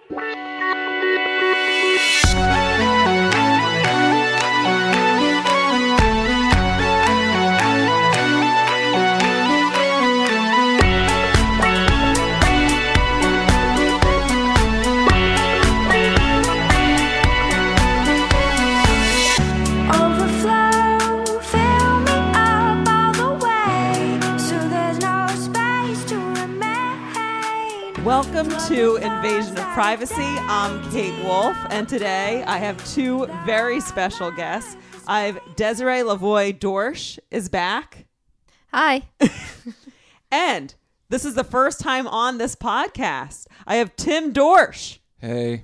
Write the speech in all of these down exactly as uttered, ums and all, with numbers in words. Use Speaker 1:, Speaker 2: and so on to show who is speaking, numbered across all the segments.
Speaker 1: Welcome to Invasion of Privacy. I'm Kate Wolf, and today I have two very special guests. I've Desiree Lavoie Dorsch is back.
Speaker 2: Hi.
Speaker 1: And this is the first time on this podcast. I have Tim Dorsch.
Speaker 3: Hey.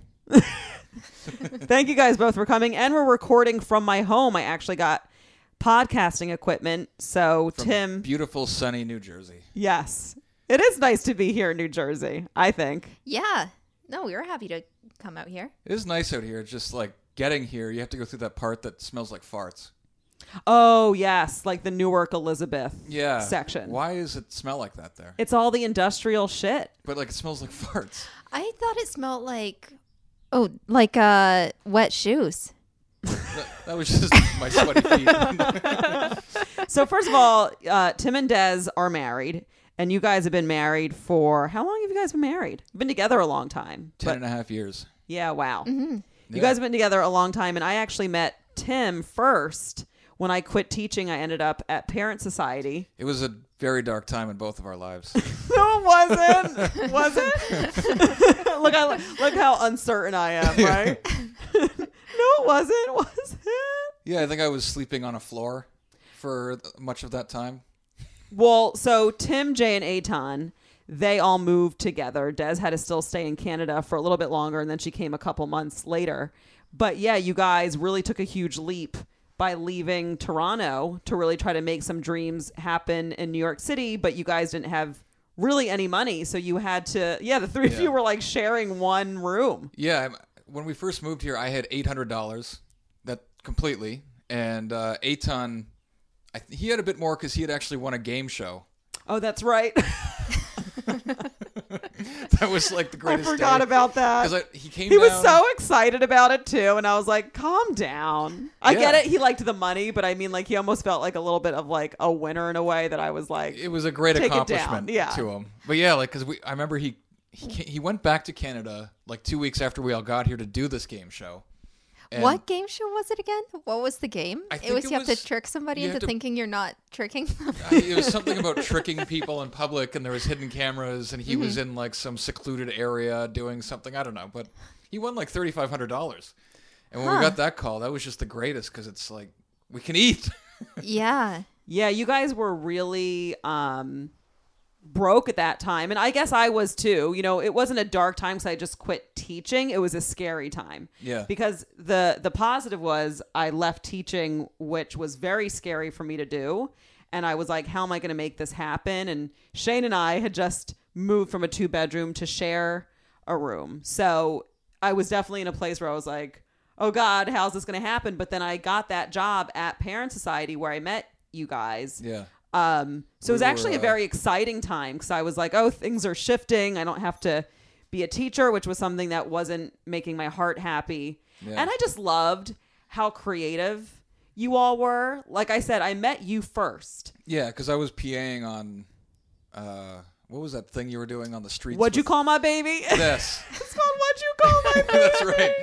Speaker 1: Thank you guys both for coming. And we're recording from my home. I actually got podcasting equipment. So
Speaker 3: From
Speaker 1: Tim.
Speaker 3: beautiful, sunny New Jersey.
Speaker 1: Yes. It is nice to be here in New Jersey, I think.
Speaker 2: Yeah. No, we were happy to come out here.
Speaker 3: It is nice out here. Just like getting here, you have to go through that part that smells like farts.
Speaker 1: Oh, yes. Like the Newark Elizabeth
Speaker 3: Yeah.
Speaker 1: section.
Speaker 3: Why does it smell like that there?
Speaker 1: It's all the industrial shit.
Speaker 3: But like it smells like farts.
Speaker 2: I thought it smelled like, oh, like uh, wet shoes.
Speaker 3: that, that was just my sweaty feet.
Speaker 1: So first of all, uh, Tim and Des are married. And you guys have been married for, how long have you guys been married? You've been together a long time.
Speaker 3: Ten
Speaker 1: but,
Speaker 3: and a half years.
Speaker 1: Yeah, wow.
Speaker 2: Mm-hmm.
Speaker 1: You
Speaker 3: Yeah.
Speaker 1: guys have been together a long time. And I actually met Tim first. When I quit teaching, I ended up at Parent Society.
Speaker 3: It was a very dark time in both of our lives.
Speaker 1: No, it wasn't. Was it? look, I, look how uncertain I am, right? No, it wasn't. Was it?
Speaker 3: Yeah, I think I was sleeping on a floor for much of that time.
Speaker 1: Well, so Tim, Jay, and Aton, they all moved together. Des had to still stay in Canada for a little bit longer, and then she came a couple months later. But yeah, you guys really took a huge leap by leaving Toronto to really try to make some dreams happen in New York City, but you guys didn't have really any money, so you had to, yeah, the three
Speaker 3: Yeah.
Speaker 1: of you were like sharing one room.
Speaker 3: Yeah, I'm- when we first moved here, I had eight hundred dollars, that completely, and uh, Aton, I th- he had a bit more because he had actually won a game show.
Speaker 1: Oh, that's right.
Speaker 3: That was like the
Speaker 1: I
Speaker 3: greatest
Speaker 1: forgot
Speaker 3: day.
Speaker 1: about that.
Speaker 3: Because he came
Speaker 1: He was
Speaker 3: down-
Speaker 1: so excited about it too, and I was like, calm down. I
Speaker 3: Yeah.
Speaker 1: get it, he liked the money, but I mean, like, he almost felt like a little bit of like a winner in a way that I was like,
Speaker 3: It was a great
Speaker 1: Take it
Speaker 3: accomplishment
Speaker 1: down, yeah.
Speaker 3: to him. But yeah, like, because we, I remember he, he ca- he went back to Canada like two weeks after we all got here to do this game show. And
Speaker 2: What game show was it again? What was the game?
Speaker 3: I
Speaker 2: It
Speaker 3: think
Speaker 2: was
Speaker 3: it
Speaker 2: you have
Speaker 3: was-
Speaker 2: to trick somebody
Speaker 3: you
Speaker 2: into
Speaker 3: have to-
Speaker 2: thinking you're not tricking them.
Speaker 3: I- It was something about tricking people in public, and there was hidden cameras, and he
Speaker 2: Mm-hmm.
Speaker 3: was in like some secluded area doing something. I don't know, but he won like thirty five hundred dollars. And when we
Speaker 2: Huh.
Speaker 3: got that call, that was just the greatest because it's like we can eat.
Speaker 2: Yeah.
Speaker 1: yeah, you guys were really um, broke at that time. And I guess I was too. You know, it wasn't a dark time because I just quit teaching. It was a scary time.
Speaker 3: Yeah.
Speaker 1: Because the, the positive was I left teaching, which was very scary for me to do. And I was like, how am I going to make this happen? And Shane and I had just moved from a two bedroom to share a room. So I was definitely in a place where I was like, oh God, how's this going to happen? But then I got that job at Parent Society where I met you guys.
Speaker 3: Yeah.
Speaker 1: Um, so it was
Speaker 3: We were,
Speaker 1: actually a
Speaker 3: uh,
Speaker 1: very exciting time because I was like, oh, things are shifting. I don't have to be a teacher, which was something that wasn't making my heart happy.
Speaker 3: Yeah.
Speaker 1: And I just loved how creative you all were. Like I said, I met you first.
Speaker 3: Yeah, because I was PAing on, uh, what was that thing you were doing on the streets?
Speaker 1: What'd you
Speaker 3: with-
Speaker 1: call my baby?
Speaker 3: This.
Speaker 1: It's called What'd You Call My Baby?
Speaker 3: That's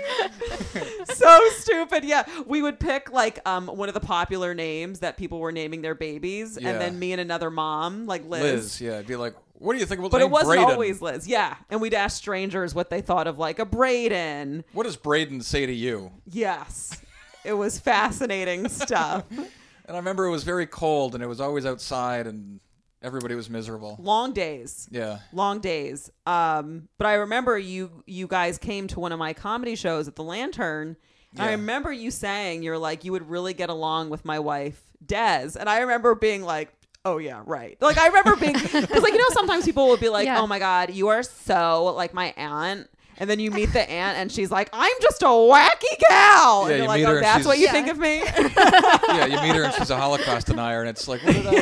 Speaker 3: right.
Speaker 1: So stupid. Yeah, we would pick like um one of the popular names that people were naming their babies,
Speaker 3: Yeah.
Speaker 1: and then me and another mom, like Liz.
Speaker 3: Liz, yeah. I'd be like, what do you think about
Speaker 1: But
Speaker 3: the
Speaker 1: it
Speaker 3: name
Speaker 1: wasn't
Speaker 3: Braden?
Speaker 1: always Liz. Yeah, and we'd ask strangers what they thought of like a Braden.
Speaker 3: What does Braden say to you?
Speaker 1: Yes, it was fascinating stuff.
Speaker 3: And I remember it was very cold, and it was always outside, and everybody was miserable.
Speaker 1: Long days.
Speaker 3: Yeah.
Speaker 1: Long days. Um, but I remember you you guys came to one of my comedy shows at the Lantern. And I
Speaker 3: Yeah.
Speaker 1: remember you saying, you're like, you would really get along with my wife, Des. And I remember being like, oh, yeah, right. Like, I remember being, because, like, you know, sometimes people will be like,
Speaker 2: Yeah.
Speaker 1: oh, my God, you are so like my aunt. And then you meet the aunt and she's like, I'm just a wacky gal.
Speaker 3: Yeah,
Speaker 1: and you're
Speaker 3: you
Speaker 1: like,
Speaker 3: meet her
Speaker 1: oh,
Speaker 3: and
Speaker 1: that's
Speaker 3: she's-
Speaker 1: what you
Speaker 2: Yeah.
Speaker 1: think of me?
Speaker 3: Yeah, you meet her and she's a Holocaust denier, and it's like, what did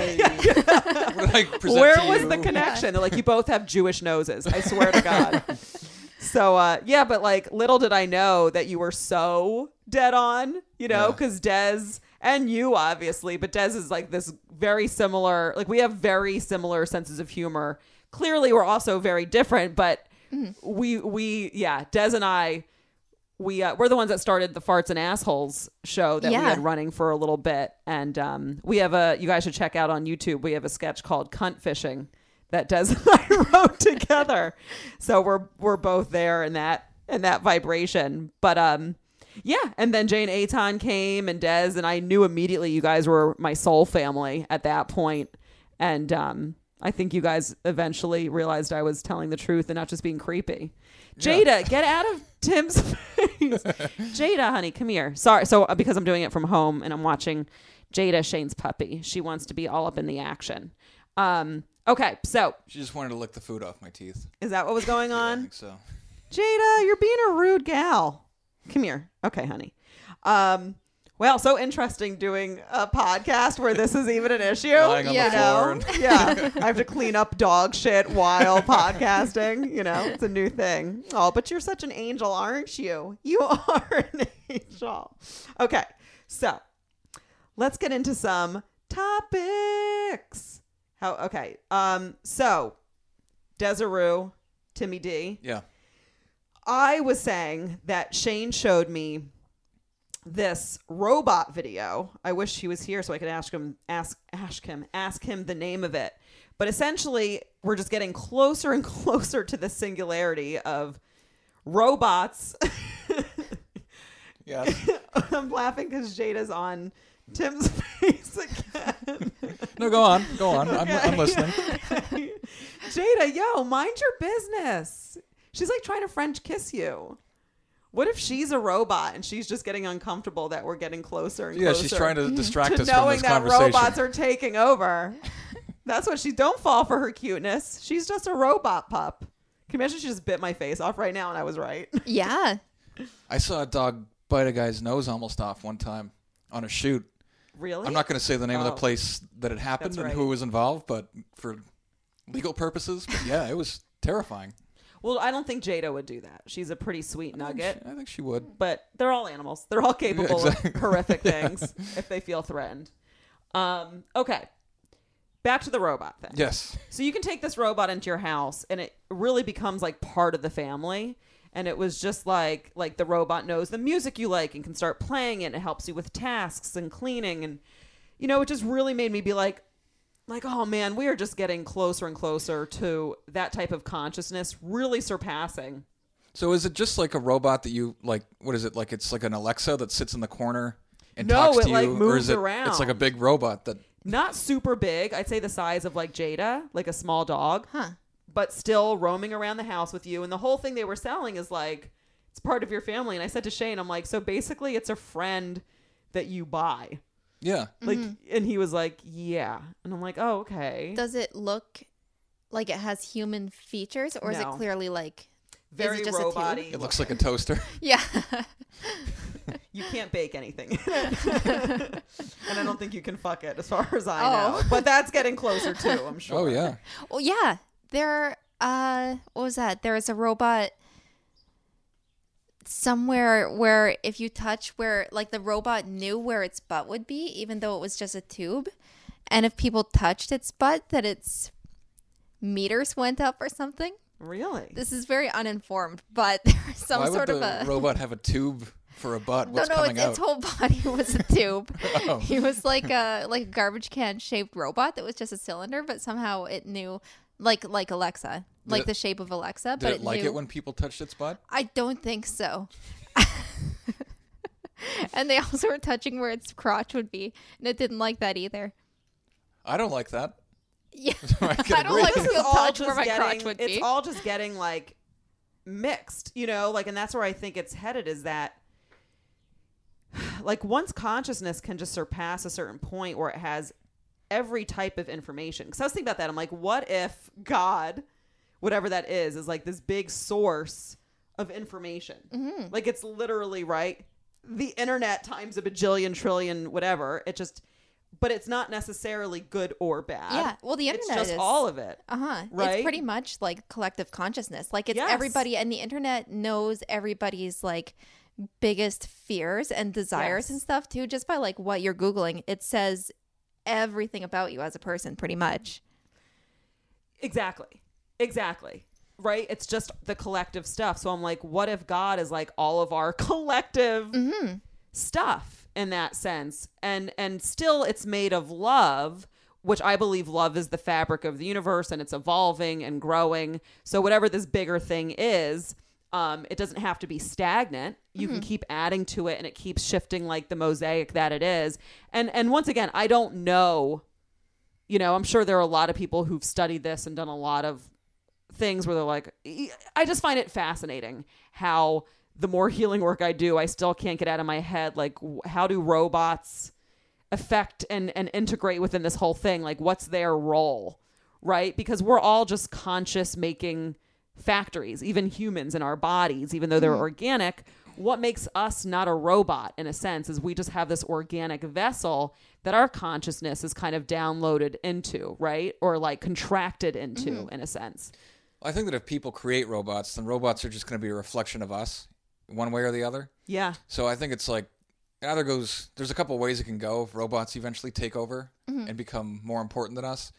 Speaker 3: I, what did I present
Speaker 1: Where
Speaker 3: to
Speaker 1: was
Speaker 3: you?
Speaker 1: the connection? They're like, you both have Jewish noses. I swear to God. So, uh, yeah, but like little did I know that you were so dead on, you know,
Speaker 3: Yeah.
Speaker 1: because Des and you obviously, but Des is like this very similar, like we have very similar senses of humor. Clearly, we're also very different, but we, we, yeah, Des and I, we, uh, we're the ones that started the Farts and Assholes show that
Speaker 2: Yeah.
Speaker 1: we had running for a little bit. And um, we have a, you guys should check out on YouTube, we have a sketch called Cunt Fishing that Des and I wrote together. So we're we're both there in that in that vibration. But um yeah, and then Jane Aton came and Des, and I knew immediately you guys were my soul family at that point. And um I think you guys eventually realized I was telling the truth and not just being creepy. Jada,
Speaker 3: Yeah.
Speaker 1: get out of Tim's face. Jada, honey, come here. Sorry. So uh, because I'm doing it from home and I'm watching Jada, Shane's puppy. She wants to be all up in the action. Um Okay, so
Speaker 3: She just wanted to lick the food off my teeth.
Speaker 1: is that what was going
Speaker 3: Yeah, I
Speaker 1: on?
Speaker 3: think so.
Speaker 1: Jada, you're being a rude gal. Come here. Okay, honey. Um, well, so interesting doing a podcast where this is even an issue.
Speaker 3: Lying on
Speaker 2: Yeah.
Speaker 3: the
Speaker 1: You
Speaker 3: floor.
Speaker 1: know?
Speaker 3: and-
Speaker 1: Yeah. I have to clean up dog shit while podcasting. You know, it's a new thing. Oh, but you're such an angel, aren't you? You are an angel. Okay, so let's get into some topics. How okay. Um so Desiree, Timmy D.
Speaker 3: Yeah.
Speaker 1: I was saying that Shane showed me this robot video. I wish he was here so I could ask him ask ask him ask him the name of it. But essentially, we're just getting closer and closer to the singularity of robots.
Speaker 3: Yeah.
Speaker 1: I'm laughing because Jada's on Tim's face again.
Speaker 3: No, go on. Go on. I'm,
Speaker 1: Okay.
Speaker 3: I'm listening.
Speaker 1: Jada, yo, mind your business. She's like trying to French kiss you. What if she's a robot and she's just getting uncomfortable that we're getting closer and
Speaker 3: Yeah,
Speaker 1: closer
Speaker 3: she's trying to distract
Speaker 1: to
Speaker 3: us from
Speaker 1: knowing
Speaker 3: this
Speaker 1: that
Speaker 3: conversation.
Speaker 1: robots are taking over? That's what she. Don't fall for her cuteness. She's just a robot pup. Can you imagine she just bit my face off right now and I was right?
Speaker 2: Yeah.
Speaker 3: I saw a dog bite a guy's nose almost off one time on a shoot.
Speaker 1: Really?
Speaker 3: I'm not going to say the name of
Speaker 1: Oh.
Speaker 3: the place that it happened
Speaker 1: That's
Speaker 3: and
Speaker 1: right.
Speaker 3: who was involved, but for legal purposes, but yeah, it was terrifying.
Speaker 1: Well, I don't think Jada would do that. She's a pretty sweet nugget.
Speaker 3: I think she would.
Speaker 1: But they're all animals. They're all capable
Speaker 3: exactly.
Speaker 1: of horrific things if they feel threatened. Um, okay. Back to the robot thing.
Speaker 3: Yes.
Speaker 1: So you can take this robot into your house and it really becomes like part of the family. And it was just like like the robot knows the music you like and can start playing it. And it helps you with tasks and cleaning. And, you know, it just really made me be like, like, oh man, we are just getting closer and closer to that type of consciousness really surpassing.
Speaker 3: So is it just like a robot that you like? What is it like? It's like an Alexa that sits in the corner and
Speaker 1: No,
Speaker 3: talks
Speaker 1: it,
Speaker 3: to you,
Speaker 1: like,
Speaker 3: or
Speaker 1: moves
Speaker 3: is it?
Speaker 1: around.
Speaker 3: It's like a big robot that.
Speaker 1: Not super big. I'd say the size of like Jada, like a small dog.
Speaker 2: Huh.
Speaker 1: But still roaming around the house with you. And the whole thing they were selling is like, it's part of your family. And I said to Shane, I'm like, so basically it's a friend that you buy.
Speaker 3: Yeah.
Speaker 1: Like, and he was like, yeah. And I'm like, oh, okay.
Speaker 2: Does it look like it has human features, or is it
Speaker 1: No.
Speaker 2: clearly like
Speaker 1: Very
Speaker 2: is it just a tube?
Speaker 1: robot-y.
Speaker 3: It looks like a toaster.
Speaker 2: Yeah.
Speaker 1: You can't bake anything. And I don't think you can fuck it as far as I
Speaker 2: Oh.
Speaker 1: know. But that's getting closer too, I'm sure.
Speaker 3: Oh yeah.
Speaker 2: Well, yeah. There. Uh, what was that? There was a robot somewhere where if you touch where like the robot knew where its butt would be, even though it was just a tube, and if people touched its butt, that its meters went up or something.
Speaker 1: Really?
Speaker 2: This is very uninformed, but there's some
Speaker 3: Why
Speaker 2: sort
Speaker 3: would
Speaker 2: of
Speaker 3: the
Speaker 2: a
Speaker 3: robot have a tube for a butt?
Speaker 2: no,
Speaker 3: What's
Speaker 2: no,
Speaker 3: coming
Speaker 2: its,
Speaker 3: out?
Speaker 2: its whole body was a tube.
Speaker 3: Oh.
Speaker 2: He was like a like a garbage can shaped robot that was just a cylinder, but somehow it knew, like like Alexa, like
Speaker 3: it-
Speaker 2: the shape of Alexa.
Speaker 3: Did
Speaker 2: but
Speaker 3: it like
Speaker 2: knew,
Speaker 3: it when people touched its butt?
Speaker 2: I don't think so. And they also were touching where its crotch would be, and it didn't like that either.
Speaker 3: I don't like that.
Speaker 2: Yeah,
Speaker 3: I can
Speaker 2: I don't
Speaker 3: agree.
Speaker 2: like to
Speaker 1: This is
Speaker 2: feel
Speaker 1: all
Speaker 2: touch where
Speaker 1: just
Speaker 2: my
Speaker 1: getting,
Speaker 2: crotch would
Speaker 1: it's
Speaker 2: be.
Speaker 1: all just getting like mixed, you know, like, and that's where I think it's headed is that like once consciousness can just surpass a certain point where it has every type of information. Because I was thinking about that. I'm like, what if God, whatever that is, is like this big source of information?
Speaker 2: Mm-hmm.
Speaker 1: Like it's literally right. The internet times a bajillion trillion, whatever. It just but it's not necessarily good or bad.
Speaker 2: Yeah. Well, the internet
Speaker 1: it's just
Speaker 2: is
Speaker 1: all of it.
Speaker 2: Uh-huh.
Speaker 1: Right?
Speaker 2: It's pretty much like collective consciousness. Like it's
Speaker 1: Yes.
Speaker 2: everybody, and the internet knows everybody's like biggest fears and desires
Speaker 1: Yes.
Speaker 2: and stuff too, just by like what you're Googling. It says everything about you as a person pretty much.
Speaker 1: Exactly. Exactly. Right? It's just the collective stuff. So I'm like, what if God is like all of our collective
Speaker 2: Mm-hmm.
Speaker 1: stuff in that sense? And and still it's made of love, which I believe love is the fabric of the universe, and it's evolving and growing. So whatever this bigger thing is, um, it doesn't have to be stagnant. You
Speaker 2: Mm-hmm.
Speaker 1: can keep adding to it, and it keeps shifting like the mosaic that it is. And and once again, I don't know, you know, I'm sure there are a lot of people who've studied this and done a lot of things where they're like, I just find it fascinating how the more healing work I do, I still can't get out of my head, like, how do robots affect and, and integrate within this whole thing? Like, what's their role, right? Because we're all just conscious making factories, even humans in our bodies, even though they're
Speaker 2: Mm-hmm.
Speaker 1: organic. What makes us not a robot in a sense is we just have this organic vessel that our consciousness is kind of downloaded into, right? Or like contracted into
Speaker 2: Mm-hmm.
Speaker 1: in a sense.
Speaker 3: I think that if people create robots, then robots are just going to be a reflection of us, one way or the other.
Speaker 1: Yeah.
Speaker 3: So I think it's like it either goes. There's a couple of ways it can go if robots eventually take over and become more important than us.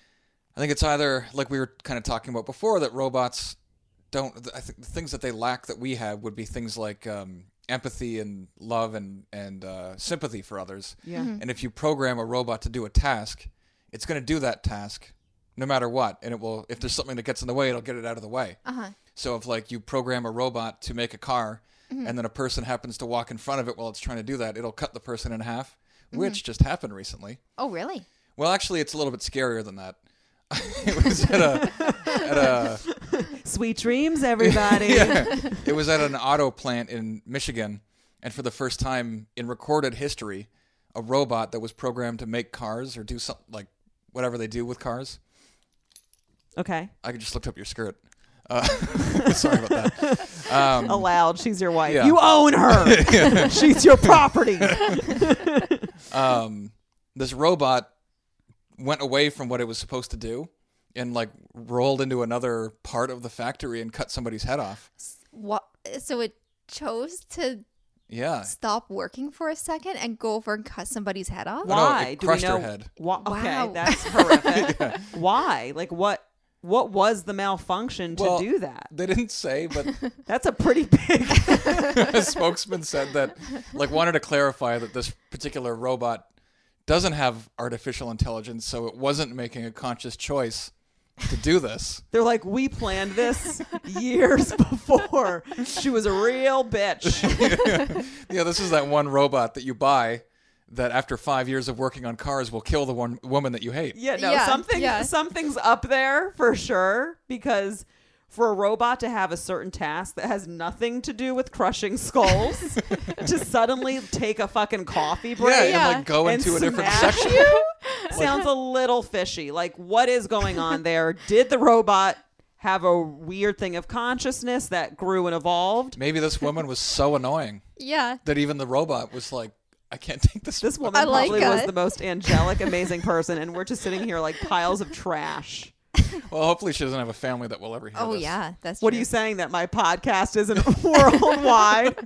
Speaker 3: I think it's either like we were kind of talking about before, that robots don't. I think the things that they lack that we have would be things like um, empathy and love and and uh, sympathy for others.
Speaker 1: Yeah.
Speaker 3: And if you program a robot to do a task, it's going to do that task no matter what, and it will. If there's something that gets in the way, it'll get it out of the way.
Speaker 2: Uh-huh.
Speaker 3: So if like you program a robot to make a car, and then a person happens to walk in front of it while it's trying to do that, it'll cut the person in half, which just happened recently.
Speaker 2: Oh, really?
Speaker 3: Well, actually, it's a little bit scarier than that. It was at a, at a
Speaker 1: Sweet dreams, everybody.
Speaker 3: yeah, it was at an auto plant in Michigan, and for the first time in recorded history, a robot that was programmed to make cars or do something like whatever they do with cars.
Speaker 1: Okay.
Speaker 3: I just looked up your skirt. Uh, sorry about that. Um,
Speaker 1: Allowed. She's your wife.
Speaker 3: yeah.
Speaker 1: You own her. She's your property.
Speaker 3: um, this robot went away from what it was supposed to do and like rolled into another part of the factory and cut somebody's head off.
Speaker 2: What? So it chose to
Speaker 3: Yeah.
Speaker 2: stop working for a second and go over and cut somebody's head off?
Speaker 3: no,
Speaker 1: Why?
Speaker 3: it
Speaker 1: Do we
Speaker 3: crushed her
Speaker 1: know?
Speaker 3: head.
Speaker 1: Why? Okay,
Speaker 2: Wow.
Speaker 1: that's horrific. Why? Like what? What was the malfunction to
Speaker 3: Well,
Speaker 1: do that?
Speaker 3: They didn't say, but
Speaker 1: That's a pretty big.
Speaker 3: a spokesman said that, like, wanted to clarify that this particular robot doesn't have artificial intelligence, so it wasn't making a conscious choice to do this.
Speaker 1: They're like, we planned this years before. She was a real bitch.
Speaker 3: Yeah, this is that one robot that you buy that after five years of working on cars will kill the one woman that you hate.
Speaker 1: Yeah, no,
Speaker 2: Yeah,
Speaker 1: something
Speaker 2: yeah.
Speaker 1: something's up there for sure, because for a robot to have a certain task that has nothing to do with crushing skulls to suddenly take a fucking coffee break
Speaker 3: Yeah,
Speaker 2: Yeah.
Speaker 3: and like go
Speaker 1: and
Speaker 3: into a different
Speaker 1: smash
Speaker 3: section.
Speaker 1: you sounds a little fishy. Like, what is going on there? Did the robot have a weird thing of consciousness that grew and evolved?
Speaker 3: Maybe this woman was so annoying
Speaker 2: Yeah.
Speaker 3: that even the robot was like, I can't take this.
Speaker 1: This woman
Speaker 2: I like
Speaker 1: probably was
Speaker 2: it.
Speaker 1: the most angelic, amazing person, and we're just sitting here like piles of trash.
Speaker 3: Well, hopefully she doesn't have a family that will ever hear
Speaker 2: Oh,
Speaker 3: this.
Speaker 2: yeah. That's
Speaker 1: What
Speaker 2: true.
Speaker 1: are you saying, that my podcast isn't worldwide?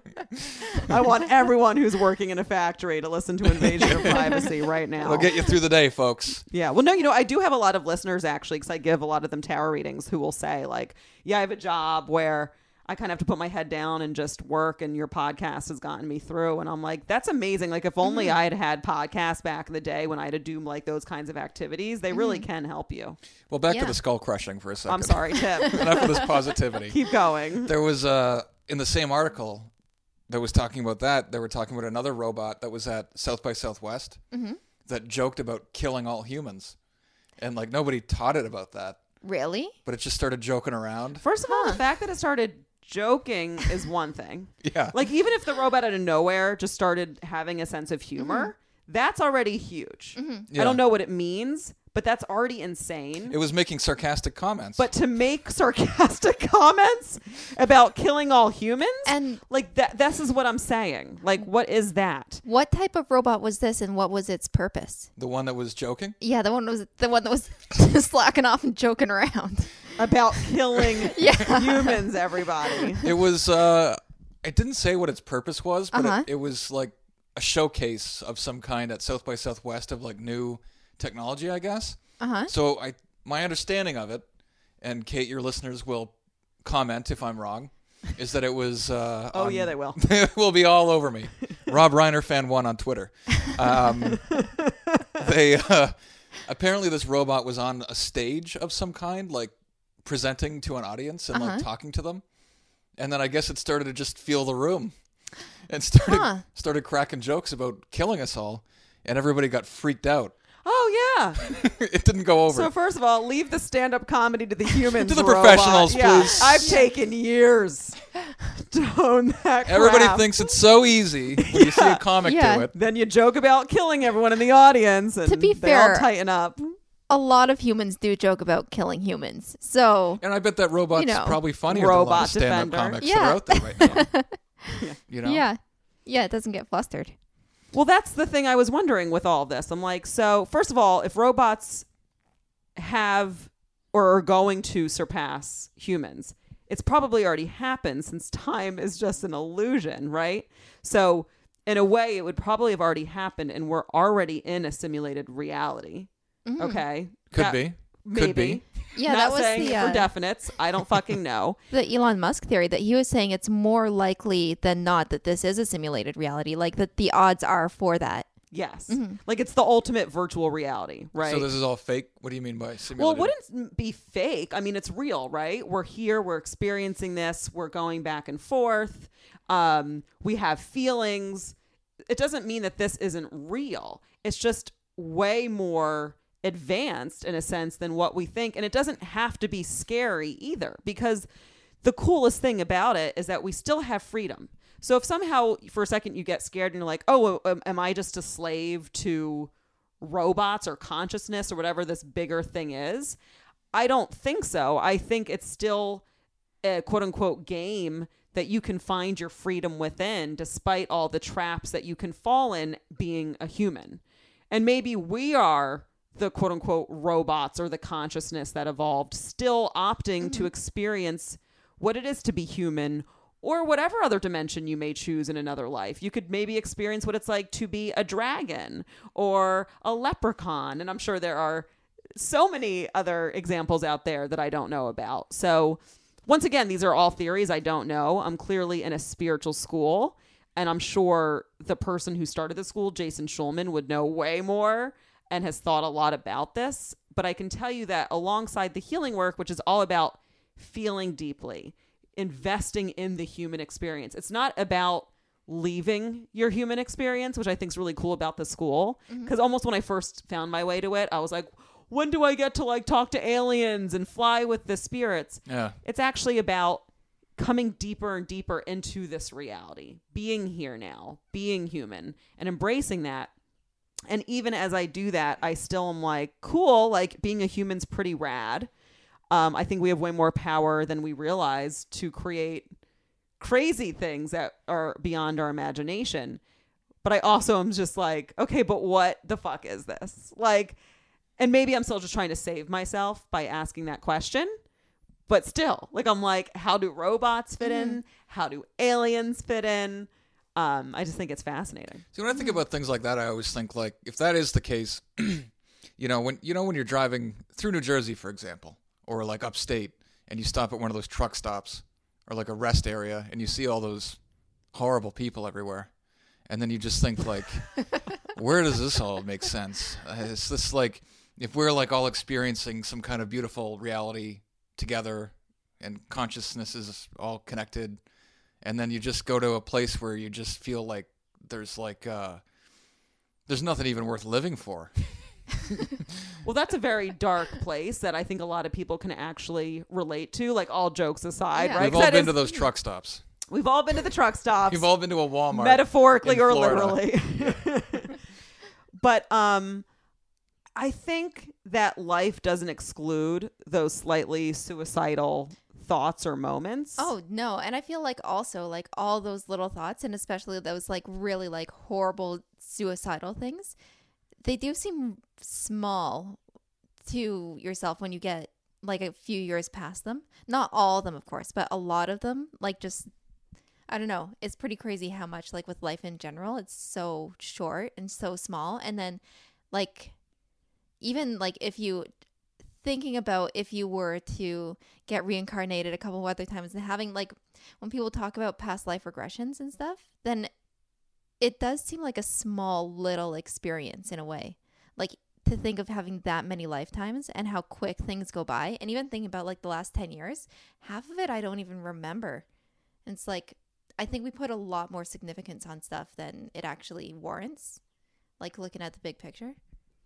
Speaker 1: I want everyone who's working in a factory to listen to Invasion of Privacy right now.
Speaker 3: It'll get you through the day, folks.
Speaker 1: Yeah. Well, no, you know, I do have a lot of listeners actually, because I give a lot of them tarot readings, who will say like, yeah, I have a job where I kind of have to put my head down and just work, and your podcast has gotten me through. And I'm like, that's amazing. Like, if only
Speaker 2: Mm-hmm.
Speaker 1: I had had podcasts back in the day when I had to do like those kinds of activities, they really
Speaker 2: Mm-hmm.
Speaker 1: can help you.
Speaker 3: Well, back
Speaker 2: Yeah.
Speaker 3: to the skull crushing for a second.
Speaker 1: I'm sorry, Tip.
Speaker 3: Enough of this positivity.
Speaker 1: Keep going.
Speaker 3: There was uh in the same article that was talking about that, they were talking about another robot that was at South by Southwest
Speaker 2: Mm-hmm.
Speaker 3: that joked about killing all humans. And like nobody taught it about that,
Speaker 2: Really?
Speaker 3: but it just started joking around.
Speaker 1: First of all, the fact that it started joking is one thing.
Speaker 3: Yeah.
Speaker 1: Like, even if the robot out of nowhere just started having a sense of humor, that's already huge.
Speaker 3: Yeah.
Speaker 1: I don't know what it means, but that's already insane.
Speaker 3: It was making sarcastic comments.
Speaker 1: But to make sarcastic comments about killing all humans,
Speaker 2: And
Speaker 1: like that, this is what I'm saying. Like, what is that?
Speaker 2: what type of robot was this, and what was its purpose?
Speaker 3: the one that was joking?
Speaker 2: Yeah, the one was the one that was slacking off and joking around.
Speaker 1: About killing
Speaker 2: Yeah.
Speaker 1: humans, everybody.
Speaker 3: It was, uh, it didn't say what its purpose was, but
Speaker 2: Uh-huh.
Speaker 3: it, it was like a showcase of some kind at South by Southwest of like new technology, I guess.
Speaker 2: Uh huh.
Speaker 3: So I, my understanding of it, and Kate, your listeners will comment if I'm wrong, is that it was. Uh,
Speaker 1: Oh,
Speaker 3: on-
Speaker 1: yeah, they will.
Speaker 3: They will be all over me. Rob Reiner fan one on Twitter. Um, they uh, apparently this robot was on a stage of some kind, like presenting to an audience and
Speaker 2: Uh-huh.
Speaker 3: like talking to them, and then I guess it started to just feel the room, and started
Speaker 2: Huh.
Speaker 3: started cracking jokes about killing us all, and everybody got freaked out.
Speaker 1: Oh, yeah.
Speaker 3: It didn't go over.
Speaker 1: So first of all, leave the stand-up comedy to the humans.
Speaker 3: To the
Speaker 1: robot.
Speaker 3: professionals,
Speaker 1: yeah,
Speaker 3: please.
Speaker 1: I've taken years to hone that
Speaker 3: Everybody
Speaker 1: craft.
Speaker 3: thinks it's so easy when you see a comic
Speaker 2: Yeah.
Speaker 3: do it.
Speaker 1: Then you joke about killing everyone in the audience, and
Speaker 2: To be
Speaker 1: they all
Speaker 2: fair-
Speaker 1: tighten up.
Speaker 2: A lot of humans do joke about killing humans. So
Speaker 3: And I bet that robot's
Speaker 2: You know,
Speaker 3: probably funnier
Speaker 1: robot
Speaker 3: than a lot of stand-up
Speaker 1: defender.
Speaker 3: comics
Speaker 2: Yeah.
Speaker 3: that are out there right now. You know?
Speaker 2: yeah, yeah, it doesn't get flustered.
Speaker 1: Well, that's the thing I was wondering with all this. I'm like, so first of all, if robots have or are going to surpass humans, it's probably already happened since time is just an illusion, right? So in a way, it would probably have already happened, and we're already in a simulated reality. Okay,
Speaker 3: Could
Speaker 1: That-
Speaker 3: be.
Speaker 1: maybe.
Speaker 3: Could be.
Speaker 2: Yeah,
Speaker 1: Not
Speaker 2: that was
Speaker 1: saying
Speaker 2: the
Speaker 1: for
Speaker 2: uh,
Speaker 1: definites. I don't fucking know.
Speaker 2: the Elon Musk theory that he was saying it's more likely than not that this is a simulated reality. Like that the odds are for that.
Speaker 1: Yes,
Speaker 2: Mm-hmm.
Speaker 1: like it's the ultimate virtual reality, right?
Speaker 3: So this is all fake? What do you mean by simulated?
Speaker 1: Well, it wouldn't be fake. I mean, it's real, right? We're here, we're experiencing this, we're going back and forth. Um, we have feelings. It doesn't mean that this isn't real. It's just way more advanced in a sense than what we think. And it doesn't have to be scary either, because the coolest thing about it is that we still have freedom. So if somehow for a second you get scared and you're like, oh, am- am I just a slave to robots or consciousness or whatever this bigger thing is? I don't think so. I think it's still a quote unquote game that you can find your freedom within, despite all the traps that you can fall in being a human. And maybe we are the quote unquote robots or the consciousness that evolved, still opting to experience what it is to be human, or whatever other dimension you may choose in another life. You could maybe experience what it's like to be a dragon or a leprechaun. And I'm sure there are so many other examples out there that I don't know about. So once again, these are all theories. I don't know. I'm clearly in a spiritual school, and I'm sure the person who started the school, Jason Schulman, would know way more and has thought a lot about this. But I can tell you that alongside the healing work, which is all about feeling deeply, investing in the human experience, it's not about leaving your human experience, which I think is really cool about the school. Because almost when I first found my way to it, I was like, when do I get to like talk to aliens and fly with the spirits?
Speaker 3: Yeah.
Speaker 1: It's actually about coming deeper and deeper into this reality, being here now, being human, and embracing that. And even as I do that, I still am like, cool, like being a human's pretty rad. Um, I think we have way more power than we realize to create crazy things that are beyond our imagination. But I also am just like, okay, but what the fuck is this? Like, and maybe I'm still just trying to save myself by asking that question. But still, like, I'm like, how do robots fit in? How do aliens fit in? Um, I just think it's fascinating.
Speaker 3: See, when I think about things like that, I always think like, if that is the case, you know, when you know when you're driving through New Jersey, for example, or like upstate, and you stop at one of those truck stops or like a rest area, and you see all those horrible people everywhere, and then you just think like, where does this all make sense? Uh, It's this like, if we're like all experiencing some kind of beautiful reality together, and consciousness is all connected. And then you just go to a place where you just feel like there's like, uh, there's nothing even worth living for.
Speaker 1: Well, that's a very dark place that I think a lot of people can actually relate to, like all jokes aside,
Speaker 2: Yeah.
Speaker 1: right?
Speaker 3: We've
Speaker 1: 'Cause
Speaker 3: all
Speaker 1: that
Speaker 3: been
Speaker 1: is-
Speaker 3: to those truck stops.
Speaker 1: We've all been to the truck stops.
Speaker 3: You've all been to a Walmart.
Speaker 1: Metaphorically
Speaker 3: in
Speaker 1: or
Speaker 3: Florida.
Speaker 1: literally. But um, I think that life doesn't exclude those slightly suicidal thoughts or moments.
Speaker 2: Oh, no. And I feel like also like all those little thoughts, and especially those like really like horrible suicidal things, they do seem small to yourself when you get like a few years past them. Not all of them, of course, but a lot of them, like just, I don't know. It's pretty crazy how much like with life in general, it's so short and so small. And then like, even like if you thinking about if you were to get reincarnated a couple of other times and having like when people talk about past life regressions and stuff, then it does seem like a small little experience in a way. Like to think of having that many lifetimes and how quick things go by. And even thinking about like the last ten years, half of it I don't even remember. And it's like, I think we put a lot more significance on stuff than it actually warrants. Like looking at the big picture.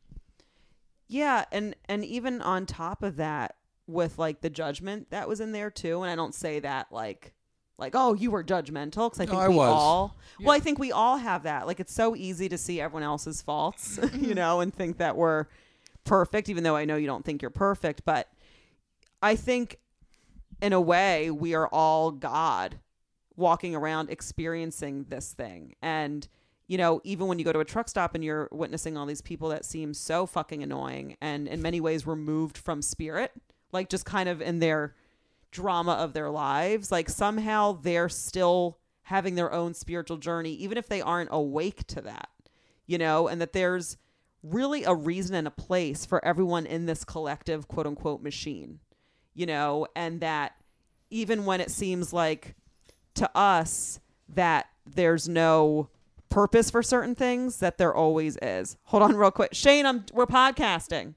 Speaker 1: Yeah, and and even on top of that, with like the judgment that was in there too, and I don't say that like like oh you were judgmental, because I
Speaker 3: No,
Speaker 1: think
Speaker 3: I
Speaker 1: we
Speaker 3: was.
Speaker 1: all
Speaker 3: Yeah.
Speaker 1: well I think we all have that. Like it's so easy to see everyone else's faults, you know, and think that we're perfect, even though I know you don't think you're perfect. But I think in a way we are all God walking around experiencing this thing. And you know, even when you go to a truck stop and you're witnessing all these people that seem so fucking annoying and in many ways removed from spirit, like just kind of in their drama of their lives, like somehow they're still having their own spiritual journey, even if they aren't awake to that, you know, and that there's really a reason and a place for everyone in this collective quote unquote machine, you know, and that even when it seems like to us that there's no purpose for certain things, that there always is. Hold on real quick. Shane, I'm we're podcasting.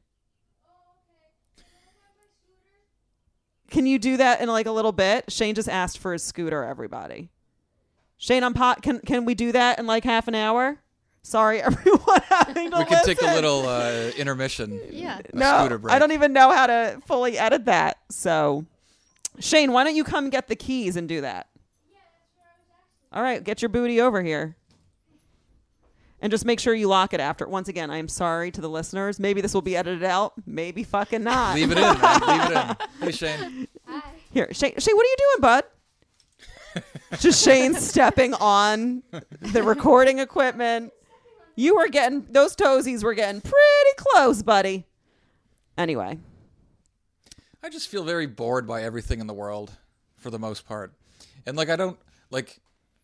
Speaker 1: Can you do that in like a little bit? Shane just asked for his scooter, everybody. Shane, I'm pot can can we do that in like half an hour? Sorry, everyone having to
Speaker 3: We can take a
Speaker 1: listen.
Speaker 3: little uh, intermission.
Speaker 2: Yeah.
Speaker 3: A
Speaker 1: No,
Speaker 3: scooter break.
Speaker 1: I don't even know how to fully edit that. So, Shane, why don't you come get the keys and do that? All right, get your booty over here. And just make sure you lock it after. Once again, I'm sorry to the listeners. Maybe this will be edited out. Maybe fucking not.
Speaker 3: Leave it in, man. Leave it in. Hey, Shane.
Speaker 1: Here, Shane, Shane, what are you doing, bud? Just Shane stepping on the recording equipment. You were getting, those toesies were getting pretty close, buddy. Anyway.
Speaker 3: I just feel very bored by everything in the world, for the most part. And, like, I don't, like,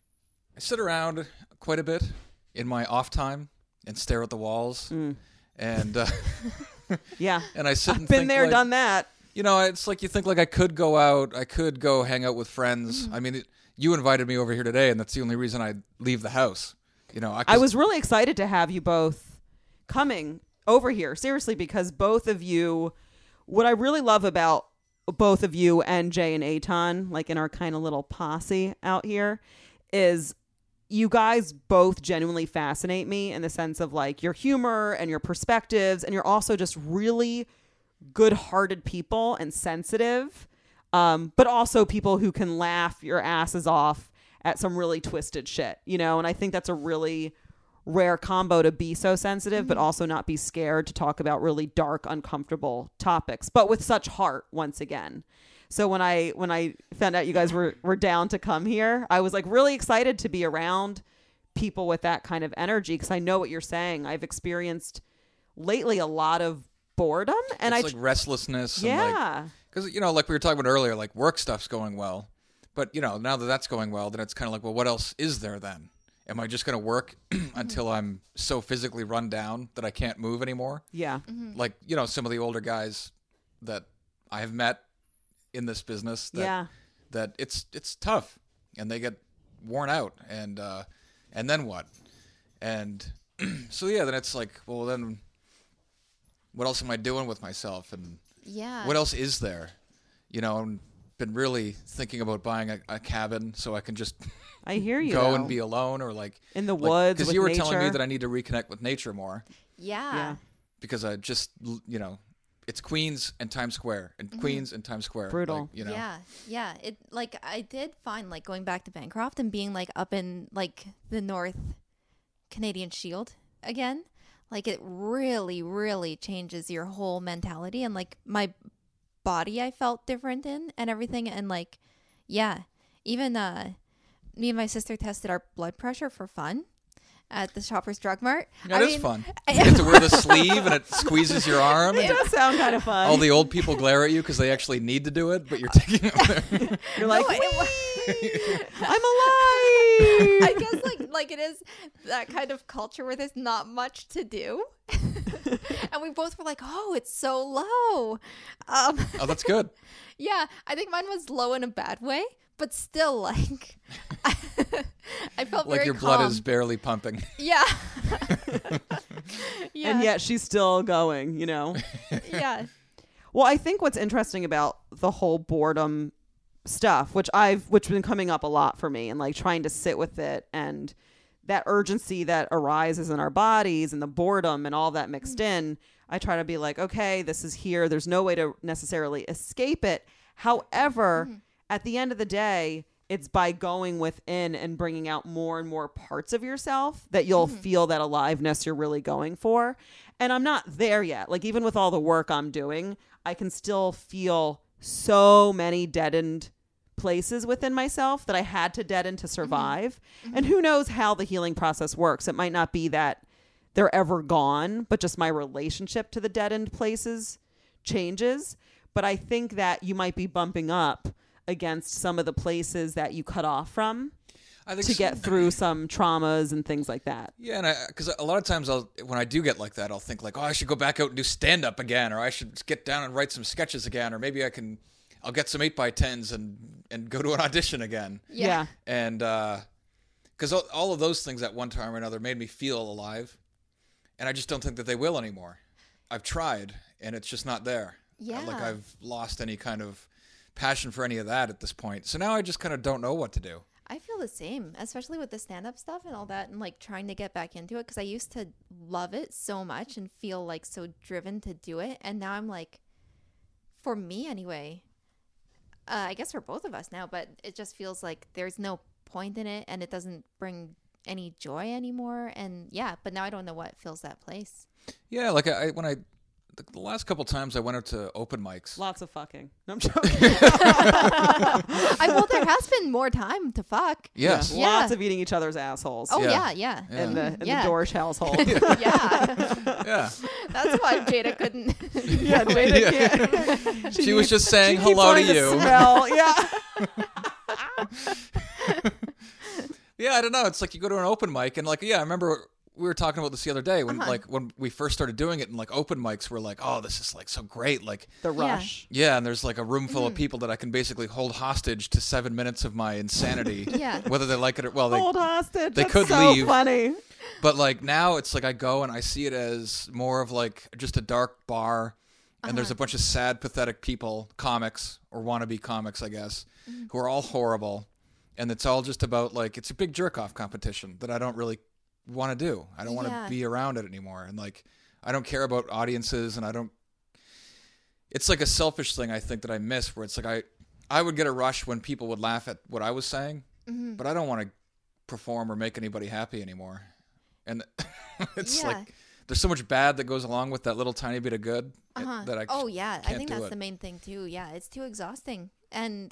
Speaker 3: I sit around quite a bit in my off time and stare at the walls.
Speaker 1: Mm.
Speaker 3: And, uh,
Speaker 1: Yeah.
Speaker 3: and I sit
Speaker 1: I've
Speaker 3: and
Speaker 1: been
Speaker 3: think,
Speaker 1: there,
Speaker 3: like,
Speaker 1: done that.
Speaker 3: You know, it's like you think, like, I could go out. I could go hang out with friends.
Speaker 1: Mm-hmm.
Speaker 3: I mean, it, you invited me over here today, and that's the only reason I leave the house. You know, I,
Speaker 1: I was really excited to have you both coming over here. Seriously, because both of you, what I really love about both of you and Jay and Aton, like in our kind of little posse out here, is you guys both genuinely fascinate me in the sense of like your humor and your perspectives, and you're also just really good-hearted people and sensitive, um, but also people who can laugh your asses off at some really twisted shit, you know? And I think that's a really rare combo to be so sensitive, but also not be scared to talk about really dark, uncomfortable topics, but with such heart once again. So when I when I found out you guys were, were down to come here, I was like really excited to be around people with that kind of energy, because I know what you're saying. I've experienced lately a lot of boredom, and
Speaker 3: it's
Speaker 1: I
Speaker 3: like restlessness. And like,
Speaker 1: yeah.
Speaker 3: because, you know, like we were talking about earlier, like work stuff's going well. But, you know, now that that's going well, then it's kind of like, well, what else is there then? Am I just going to work until I'm so physically run down that I can't move anymore?
Speaker 1: Yeah.
Speaker 3: Like, you know, some of the older guys that I have met in this business that,
Speaker 1: Yeah.
Speaker 3: that it's it's tough, and they get worn out, and uh, and then what? And so, yeah, then it's like, well, then what else am I doing with myself? And
Speaker 2: Yeah.
Speaker 3: what else is there? You know, I've been really thinking about buying a, a cabin so I can just
Speaker 1: I hear you.
Speaker 3: go
Speaker 1: though.
Speaker 3: and be alone, or like
Speaker 1: in the
Speaker 3: like,
Speaker 1: woods
Speaker 3: because
Speaker 1: with
Speaker 3: you were
Speaker 1: nature.
Speaker 3: telling me that I need to reconnect with nature more,
Speaker 2: Yeah.
Speaker 1: Yeah.
Speaker 3: because I just, you know, it's Queens and Times Square and Queens and Times Square.
Speaker 1: Brutal.
Speaker 3: like, you know.
Speaker 2: Yeah, yeah. It like I did find like going back to Bancroft and being like up in like the North Canadian Shield again. Like it really, really changes your whole mentality. And like my body, I felt different in and everything. And like, yeah, even uh, me and my sister tested our blood pressure for fun at the Shoppers Drug Mart.
Speaker 3: That
Speaker 2: I
Speaker 3: is
Speaker 2: mean,
Speaker 3: fun. You get to wear the sleeve and it squeezes your arm.
Speaker 1: It does sound kind of fun.
Speaker 3: All the old people glare at you because they actually need to do it, but you're taking it.
Speaker 1: You're like,
Speaker 2: No, it wa-
Speaker 1: I'm alive.
Speaker 2: I guess like like it is that kind of culture where there's not much to do. And we both were like, oh, it's so low. Um,
Speaker 3: Oh, that's good.
Speaker 2: yeah, I think mine was low in a bad way, but still like I felt
Speaker 3: Like
Speaker 2: very
Speaker 3: your
Speaker 2: calm.
Speaker 3: blood is barely pumping.
Speaker 2: Yeah. yeah.
Speaker 1: And yet she's still going, you know?
Speaker 2: yeah.
Speaker 1: Well, I think what's interesting about the whole boredom stuff, which I've which been coming up a lot for me, and like trying to sit with it and that urgency that arises in our bodies and the boredom and all that mixed in, I try to be like, okay, this is here. There's no way to necessarily escape it. However, mm-hmm. at the end of the day, it's by going within and bringing out more and more parts of yourself that you'll mm-hmm. feel that aliveness you're really going for. And I'm not there yet. Like even with all the work I'm doing, I can still feel so many deadened places within myself that I had to deaden to survive. Mm-hmm. And who knows how the healing process works. It might not be that they're ever gone, but just my relationship to the deadened places changes. But I think that you might be bumping up against some of the places that you cut off from
Speaker 3: I think
Speaker 1: to
Speaker 3: so.
Speaker 1: get through some traumas and things like that.
Speaker 3: Yeah, and because a lot of times I'll when I do get like that, I'll think like, oh, I should go back out and do stand up again, or I should get down and write some sketches again, or maybe I can, I'll get some eight by tens and and go to an audition again.
Speaker 1: Yeah, yeah.
Speaker 3: And because all, all of those things at one time or another made me feel alive, and I just don't think that they will anymore. I've tried, and it's just not there.
Speaker 2: Yeah,
Speaker 3: like I've lost any kind of passion for any of that at this point. So now I just kind of don't know what to do.
Speaker 2: I feel the same, especially with the stand-up stuff and all that, and like trying to get back into it, because I used to love it so much and feel like so driven to do it, and now I'm like, for me anyway, uh, I guess for both of us now, but it just feels like there's no point in it, and it doesn't bring any joy anymore. And yeah, but now I don't know what fills that place.
Speaker 3: Yeah, like I when I the, the last couple times I went out to open mics.
Speaker 1: Lots of fucking. No, I'm joking.
Speaker 2: I well, there has been more time to fuck.
Speaker 3: Yes.
Speaker 1: Yeah.
Speaker 2: Yeah.
Speaker 1: Lots of eating each other's assholes.
Speaker 2: Oh
Speaker 3: Yeah.
Speaker 2: yeah, yeah,
Speaker 3: Yeah.
Speaker 1: In the in
Speaker 2: Yeah.
Speaker 1: the Dorsch household.
Speaker 2: yeah.
Speaker 3: Yeah.
Speaker 2: That's why Jada couldn't.
Speaker 1: Yeah, Jada
Speaker 3: Yeah.
Speaker 1: can't.
Speaker 3: She was just saying
Speaker 1: she keeps
Speaker 3: hello to
Speaker 1: wanting
Speaker 3: you.
Speaker 1: Smell. Yeah.
Speaker 3: Yeah, I don't know. It's like you go to an open mic and like, yeah, I remember we were talking about this the other day when
Speaker 2: Uh-huh.
Speaker 3: like when we first started doing it and like open mics were like, oh, this is like so great. Like,
Speaker 1: The
Speaker 2: Yeah.
Speaker 1: rush.
Speaker 3: yeah, and there's like a room full
Speaker 2: Mm.
Speaker 3: of people that I can basically hold hostage to seven minutes of my insanity.
Speaker 2: Yeah.
Speaker 3: Whether they like it or well, they,
Speaker 1: Hold hostage.
Speaker 3: they
Speaker 1: That's
Speaker 3: could
Speaker 1: so
Speaker 3: leave.
Speaker 1: funny.
Speaker 3: but like now it's like I go and I see it as more of like just a dark bar. And there's a bunch of sad, pathetic people, comics or wannabe comics, I guess,
Speaker 2: Mm-hmm.
Speaker 3: who are all horrible. And it's all just about like, it's a big jerk off competition that I don't really want to do. I don't want to
Speaker 2: Yeah.
Speaker 3: be around it anymore. And like, I don't care about audiences and I don't, it's like a selfish thing I think that I miss where it's like, I, I would get a rush when people would laugh at what I was saying,
Speaker 2: Mm-hmm.
Speaker 3: but I don't want to perform or make anybody happy anymore. And it's
Speaker 2: Yeah.
Speaker 3: like, there's so much bad that goes along with that little tiny bit of good it-
Speaker 2: Uh-huh.
Speaker 3: that I
Speaker 2: oh yeah, I
Speaker 3: can't
Speaker 2: think
Speaker 3: do
Speaker 2: that's
Speaker 3: it.
Speaker 2: the main thing too. Yeah, it's too exhausting, and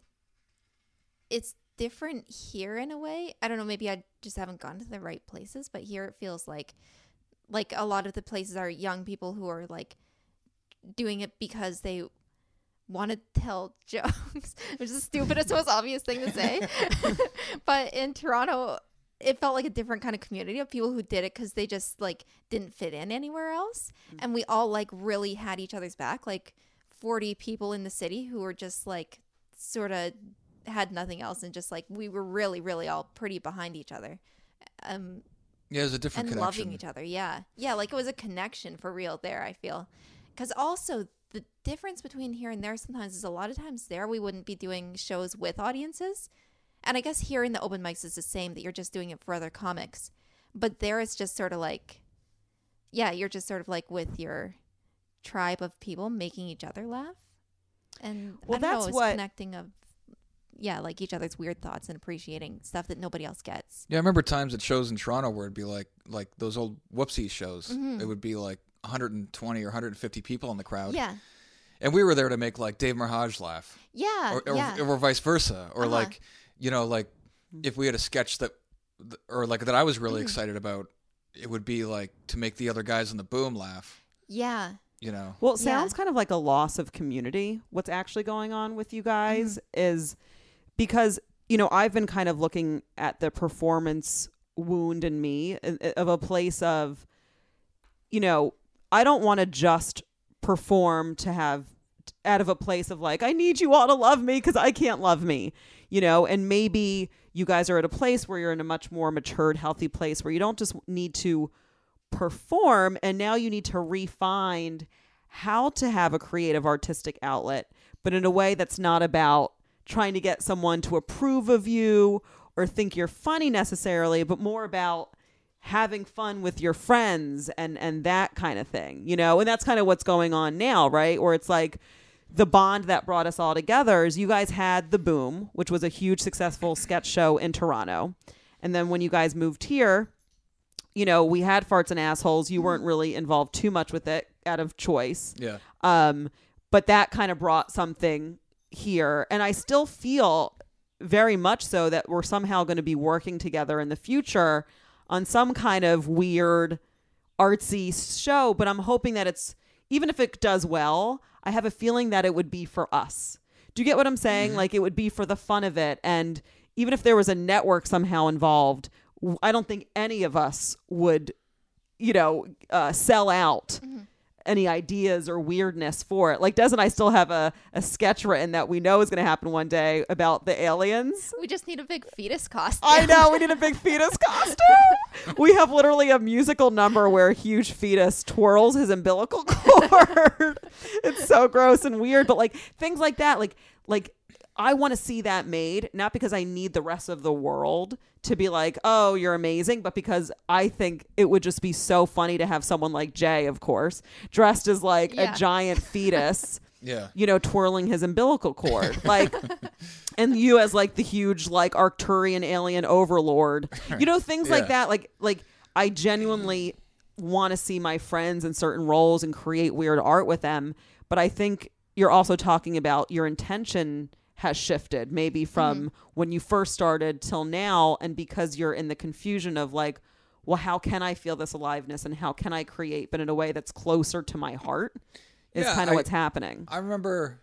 Speaker 2: it's different here in a way. I don't know. Maybe I just haven't gone to the right places, but here it feels like like a lot of the places are young people who are like doing it because they want to tell jokes, which is the stupidest, most obvious thing to say. But in Toronto, it felt like a different kind of community of people who did it because they just like didn't fit in anywhere else. Mm-hmm. And we all like really had each other's back, like forty people in the city who were just like sort of had nothing else. And just like, we were really, really all pretty behind each other. Um,
Speaker 3: Yeah, there's a different
Speaker 2: and
Speaker 3: connection.
Speaker 2: loving each other. Yeah. Yeah. Like it was a connection for real there, I feel. Because also the difference between here and there sometimes is a lot of times there we wouldn't be doing shows with audiences. And I guess here in the open mics is the same, that you're just doing it for other comics. But there it's just sort of like, yeah, you're just sort of like with your tribe of people making each other laugh. And
Speaker 1: Well,
Speaker 2: I don't
Speaker 1: that's
Speaker 2: know, it's
Speaker 1: what-
Speaker 2: connecting of yeah, like each other's weird thoughts and appreciating stuff that nobody else gets.
Speaker 3: Yeah, I remember times at shows in Toronto where it'd be like like those old Whoopsie shows.
Speaker 2: Mm-hmm.
Speaker 3: It would be like one hundred twenty or one hundred fifty people in the crowd.
Speaker 2: Yeah.
Speaker 3: And we were there to make like Dave Mirage laugh.
Speaker 2: Yeah.
Speaker 3: Or, or,
Speaker 2: yeah.
Speaker 3: or vice versa. Or
Speaker 2: Uh-huh.
Speaker 3: like, you know, like if we had a sketch that, or like that I was really
Speaker 2: Mhm.
Speaker 3: excited about, it would be like to make the other guys in the boom laugh,
Speaker 2: yeah.
Speaker 3: you know.
Speaker 1: Well, it
Speaker 2: Yeah.
Speaker 1: sounds kind of like a loss of community. What's actually going on with you guys is because, you know, I've been kind of looking at the performance wound in me uh, of a place of, you know, I don't want to just perform to have out of a place of like, I need you all to love me because I can't love me, you know, and maybe you guys are at a place where you're in a much more matured, healthy place where you don't just need to perform, and now you need to refine how to have a creative artistic outlet, but in a way that's not about trying to get someone to approve of you or think you're funny necessarily, but more about having fun with your friends and and that kind of thing, you know. And that's kind of what's going on now, right? Where it's like the bond that brought us all together is you guys had The Boom, which was a huge successful sketch show in Toronto, and then when you guys moved here, you know, we had Farts and Assholes. You weren't really involved too much with it out of choice.
Speaker 3: Yeah.
Speaker 1: Um, but that kind of brought something here. And I still feel very much so that we're somehow going to be working together in the future on some kind of weird artsy show. But I'm hoping that it's, even if it does well, I have a feeling that it would be for us. Do you get what I'm saying?
Speaker 3: Mm-hmm.
Speaker 1: Like it would be for the fun of it. And even if there was a network somehow involved, I don't think any of us would, you know, uh, sell out
Speaker 2: Mm-hmm.
Speaker 1: any ideas or weirdness for it. Like, Des and I still have a, a sketch written that we know is going to happen one day about the aliens.
Speaker 2: We just need a big fetus costume.
Speaker 1: I know, we need a big fetus costume. We have literally a musical number where a huge fetus twirls his umbilical cord. It's so gross and weird, but like things like that, like like I want to see that made, not because I need the rest of the world to be like, oh, you're amazing, but because I think it would just be so funny to have someone like Jay, of course, dressed as like
Speaker 2: Yeah.
Speaker 1: a giant fetus,
Speaker 3: Yeah.
Speaker 1: you know, twirling his umbilical cord. Like, and you as like the huge, like Arcturian alien overlord, you know, things like
Speaker 3: Yeah.
Speaker 1: that. Like, like I genuinely want to see my friends in certain roles and create weird art with them. But I think you're also talking about your intention has shifted maybe from
Speaker 2: Mm-hmm.
Speaker 1: when you first started till now. And because you're in the confusion of like, well, how can I feel this aliveness and how can I create, but in a way that's closer to my heart is
Speaker 3: Yeah,
Speaker 1: kind of
Speaker 3: I-
Speaker 1: what's happening.
Speaker 3: I remember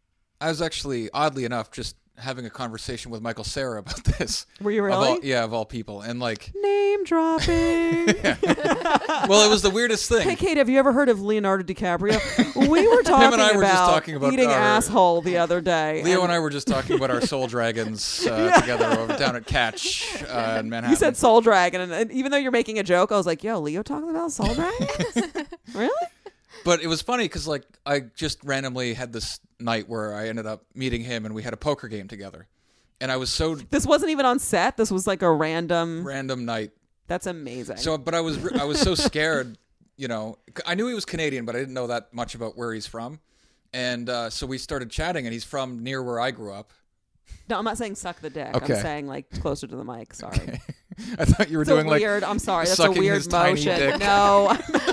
Speaker 3: I was actually, oddly enough, just having a conversation with Michael Cera about this.
Speaker 1: Were you
Speaker 3: Of
Speaker 1: really?
Speaker 3: all, yeah, of all people. And like,
Speaker 1: Name dropping.
Speaker 3: well, it was the weirdest thing.
Speaker 1: Hey, Kate, have you ever heard of Leonardo DiCaprio? We were talking
Speaker 3: and I were just
Speaker 1: about,
Speaker 3: talking about
Speaker 1: eating
Speaker 3: our-
Speaker 1: asshole the other day.
Speaker 3: Leo and I were just talking about our soul dragons uh, together over down at Catch uh, in Manhattan.
Speaker 1: You said Soul Dragon, and, and even though you're making a joke, I was like, yo, Leo talking about Soul Dragon? Really?
Speaker 3: But it was funny because like I just randomly had this night where I ended up meeting him and we had a poker game together. And I was so
Speaker 1: This wasn't even on set. This was like a random.
Speaker 3: random night.
Speaker 1: That's amazing.
Speaker 3: So, but I was I was so scared, you know. I knew he was Canadian, but I didn't know that much about where he's from. And uh, so we started chatting, and he's from near where I grew up.
Speaker 1: no, I'm not saying suck the dick.
Speaker 3: Okay.
Speaker 1: I'm saying like closer to the mic. Sorry.
Speaker 3: I thought you were
Speaker 1: It's
Speaker 3: doing
Speaker 1: a
Speaker 3: like
Speaker 1: weird. I'm sorry. That's a
Speaker 3: sucking
Speaker 1: weird
Speaker 3: his tiny
Speaker 1: motion.
Speaker 3: dick.
Speaker 1: No,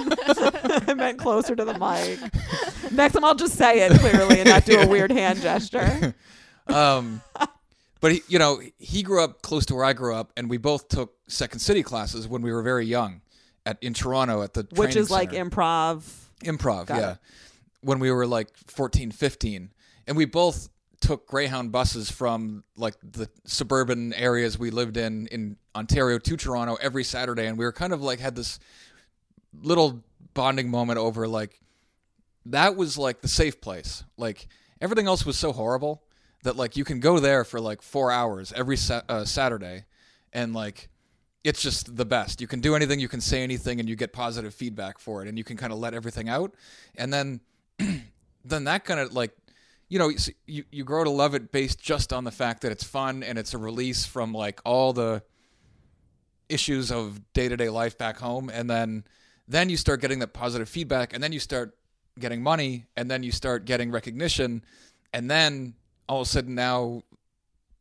Speaker 1: I meant closer to the mic. Next time I'll just say it clearly and not do a weird hand gesture.
Speaker 3: Um, but he, you know, he grew up close to where I grew up, and we both took Second City classes when we were very young, at in Toronto at the
Speaker 1: Which
Speaker 3: training
Speaker 1: is like
Speaker 3: center.
Speaker 1: improv.
Speaker 3: improv,
Speaker 1: Got
Speaker 3: yeah.
Speaker 1: it.
Speaker 3: When we were like fourteen, fifteen, and we both took Greyhound buses from like the suburban areas we lived in in Ontario to Toronto every Saturday, and we were kind of like had this little bonding moment over like that was like the safe place. Like everything else was so horrible that like you can go there for like four hours every sa- uh, Saturday, and like it's just the best. You can do anything, you can say anything, and you get positive feedback for it, and you can kind of let everything out, and then then that kind of like you know you you grow to love it based just on the fact that it's fun and it's a release from like all the issues of day-to-day life back home, and then then you start getting that positive feedback, and then you start getting money, and then you start getting recognition, and then all of a sudden now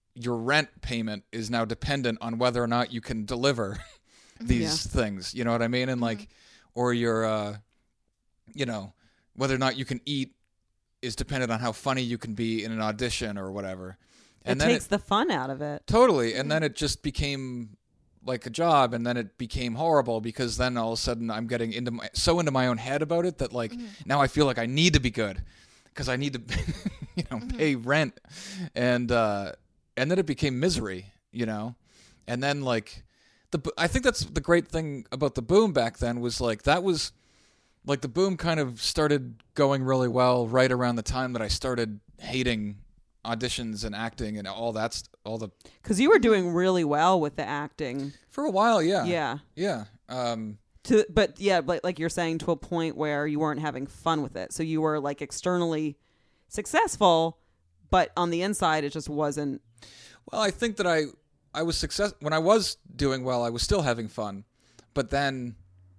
Speaker 3: your rent payment is now dependent on whether or not you can deliver these yeah. things. You know what I mean? And like, or your, uh, you know, whether or not you can eat is dependent on how funny you can be in an audition or whatever. And
Speaker 1: it
Speaker 3: then
Speaker 1: takes it, the fun out of it.
Speaker 3: Totally. And then it just became like a job, and then it became horrible because then all of a sudden I'm getting into my, so into my own head about it that like mm-hmm. now I feel like I need to be good because I need to, you know, mm-hmm. pay rent. And, uh, and then it became misery, you know? And then like the, I think that's the great thing about the Boom back then was like, that was like the Boom kind of started going really well right around the time that I started hating auditions and acting and all that's all the
Speaker 1: because you were doing really well with the acting
Speaker 3: for a while. Yeah.
Speaker 1: Yeah.
Speaker 3: Yeah. Um,
Speaker 1: to, but yeah, like, like you're saying, to a point where you weren't having fun with it. So you were like externally successful, but on the inside, it just wasn't.
Speaker 3: Well, I think that I, I was success when I was doing well, I was still having fun, but then,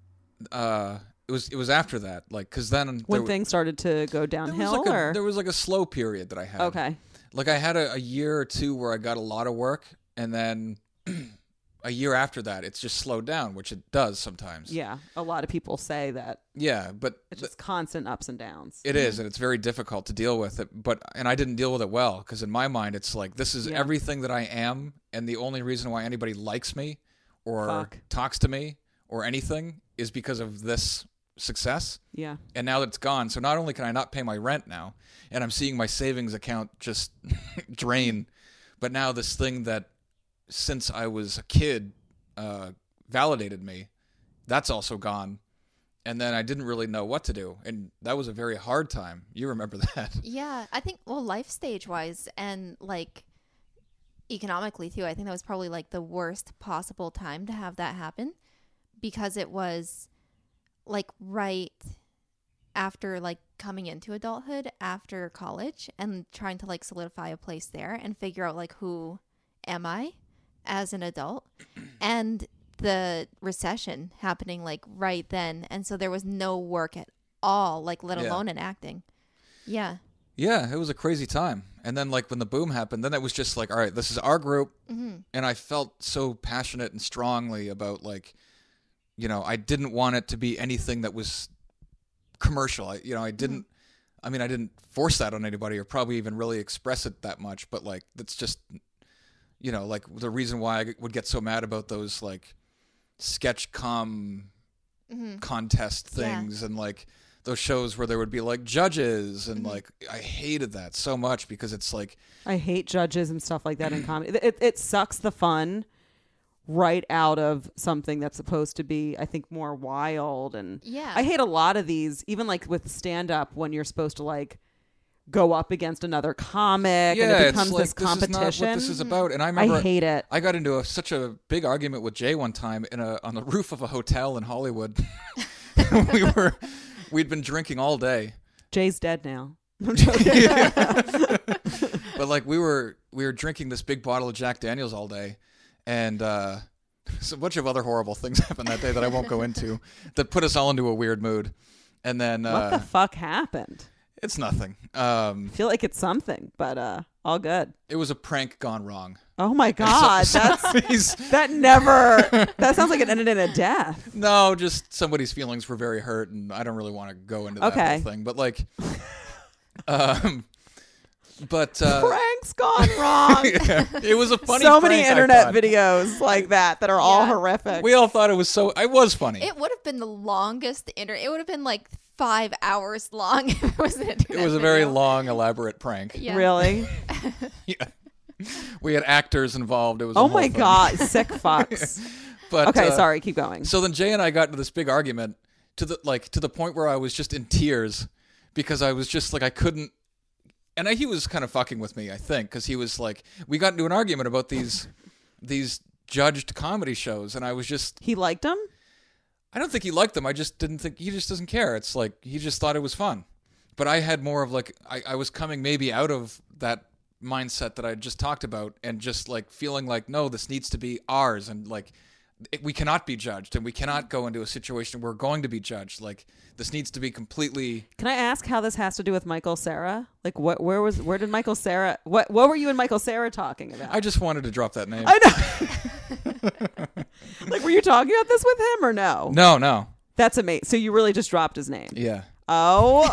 Speaker 3: uh, It was it was after that, like, because then
Speaker 1: when things started to go downhill,
Speaker 3: there was, like
Speaker 1: or
Speaker 3: a, there was like a slow period that I had.
Speaker 1: Okay,
Speaker 3: like I had a, a year or two where I got a lot of work, and then a year after that, it's just slowed down, which it does sometimes.
Speaker 1: Yeah, a lot of people say that.
Speaker 3: Yeah, but
Speaker 1: it's just th- constant ups and downs.
Speaker 3: It is, and it's very difficult to deal with it. But and I didn't deal with it well because in my mind, it's like this is yeah. everything that I am, and the only reason why anybody likes me or
Speaker 1: Fuck.
Speaker 3: talks to me or anything is because of this success.
Speaker 1: Yeah.
Speaker 3: And now that it's gone, so not only can I not pay my rent now, and I'm seeing my savings account just drain, but now this thing that since I was a kid uh, validated me, that's also gone. And then I didn't really know what to do, and that was a very hard time. You remember that?
Speaker 2: Yeah, I think well, life stage wise and like economically too, I think that was probably like the worst possible time to have that happen because it was like right after like coming into adulthood after college and trying to like solidify a place there and figure out like who am I as an adult and the recession happening like right then, and so there was no work at all, like let alone yeah. in acting. Yeah.
Speaker 3: Yeah, it was a crazy time. And then like when the Boom happened, then it was just like, all right, this is our group. Mm-hmm. And I felt so passionate and strongly about like, you know, I didn't want it to be anything that was commercial. I, you know, I didn't, mm-hmm. I mean, I didn't force that on anybody or probably even really express it that much, but like, that's just, you know, like the reason why I would get so mad about those like sketch com mm-hmm. contest things yeah. and like those shows where there would be like judges and mm-hmm. like, I hated that so much because it's like.
Speaker 1: I hate judges and stuff like that in comedy. It, it sucks the fun right out of something that's supposed to be, I think, more wild. And
Speaker 2: yeah.
Speaker 1: I hate a lot of these, even like with stand-up when you're supposed to like go up against another comic
Speaker 3: yeah,
Speaker 1: and it becomes
Speaker 3: it's like,
Speaker 1: this competition.
Speaker 3: This is not what this is about. And I remember
Speaker 1: I hate it.
Speaker 3: I got into a, such a big argument with Jay one time in a on the roof of a hotel in Hollywood. we were we'd been drinking all day.
Speaker 1: Jay's dead now. I'm joking.
Speaker 3: But like we were we were drinking this big bottle of Jack Daniels all day. And uh, so a bunch of other horrible things happened that day that I won't go into that put us all into a weird mood. And then uh,
Speaker 1: what the fuck happened?
Speaker 3: It's nothing. Um,
Speaker 1: I feel like it's something, but uh, all good.
Speaker 3: It was a prank gone wrong.
Speaker 1: Oh my god, so, that's that never. That sounds like it ended in a death.
Speaker 3: No, just somebody's feelings were very hurt, and I don't really want to go into that
Speaker 1: okay.
Speaker 3: whole thing. But like, um. But uh,
Speaker 1: pranks gone wrong.
Speaker 3: Yeah, it was a funny.
Speaker 1: So
Speaker 3: prank,
Speaker 1: many internet videos like that that are yeah. all horrific.
Speaker 3: We all thought it was so. It was funny.
Speaker 2: It would have been the longest internet. It would have been like five hours long if it was an internet.
Speaker 3: It was a
Speaker 2: video.
Speaker 3: very long, elaborate prank.
Speaker 1: Yeah. Really?
Speaker 3: Yeah. We had actors involved. It was.
Speaker 1: Oh
Speaker 3: a whole
Speaker 1: my
Speaker 3: thing.
Speaker 1: god, sick fucks.
Speaker 3: But
Speaker 1: okay,
Speaker 3: uh,
Speaker 1: sorry. Keep going.
Speaker 3: So then Jay and I got into this big argument to the like to the point where I was just in tears because I was just like I couldn't. And I, he was kind of fucking with me, I think, because he was like, we got into an argument about these these judged comedy shows, and I was just...
Speaker 1: He liked them?
Speaker 3: I don't think he liked them. I just didn't think... He just doesn't care. It's like, he just thought it was fun. But I had more of like... I, I was coming maybe out of that mindset that I just talked about, and just like feeling like, no, this needs to be ours, and like it, we cannot be judged, and we cannot go into a situation where we're going to be judged. Like, this needs to be completely.
Speaker 1: Can I ask how this has to do with Michael Cera? Like, what? Where was? Where did Michael Cera? What? What were you and Michael Cera talking about?
Speaker 3: I just wanted to drop that name.
Speaker 1: I know. Like, were you talking about this with him or no?
Speaker 3: No, no.
Speaker 1: That's amazing. So you really just dropped his name?
Speaker 3: Yeah.
Speaker 1: Oh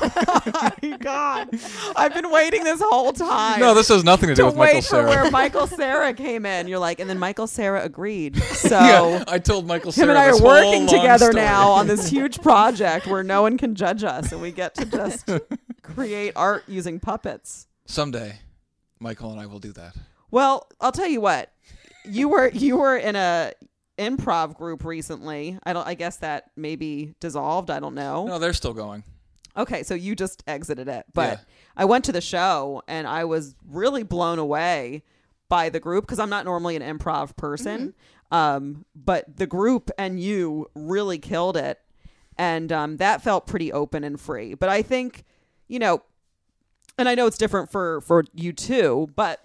Speaker 1: my God! I've been waiting this whole time.
Speaker 3: No, this has nothing to do
Speaker 1: to
Speaker 3: with Michael
Speaker 1: wait for
Speaker 3: Cera.
Speaker 1: where Michael Cera came in. You're like, and then Michael Cera agreed. So
Speaker 3: Yeah, I told Michael Cera
Speaker 1: him and I are
Speaker 3: this whole
Speaker 1: working
Speaker 3: long
Speaker 1: together
Speaker 3: story.
Speaker 1: now on this huge project where no one can judge us, and we get to just create art using puppets.
Speaker 3: Someday, Michael and I will do that.
Speaker 1: Well, I'll tell you what. You were you were in a improv group recently. I don't. I guess that maybe dissolved. I don't know.
Speaker 3: No, they're still going.
Speaker 1: Okay, so you just exited it. But
Speaker 3: Yeah.
Speaker 1: I went to the show and I was really blown away by the group because I'm not normally an improv person. Mm-hmm. Um, but the group and you really killed it. And um, that felt pretty open and free. But I think, you know, and I know it's different for, for you too, but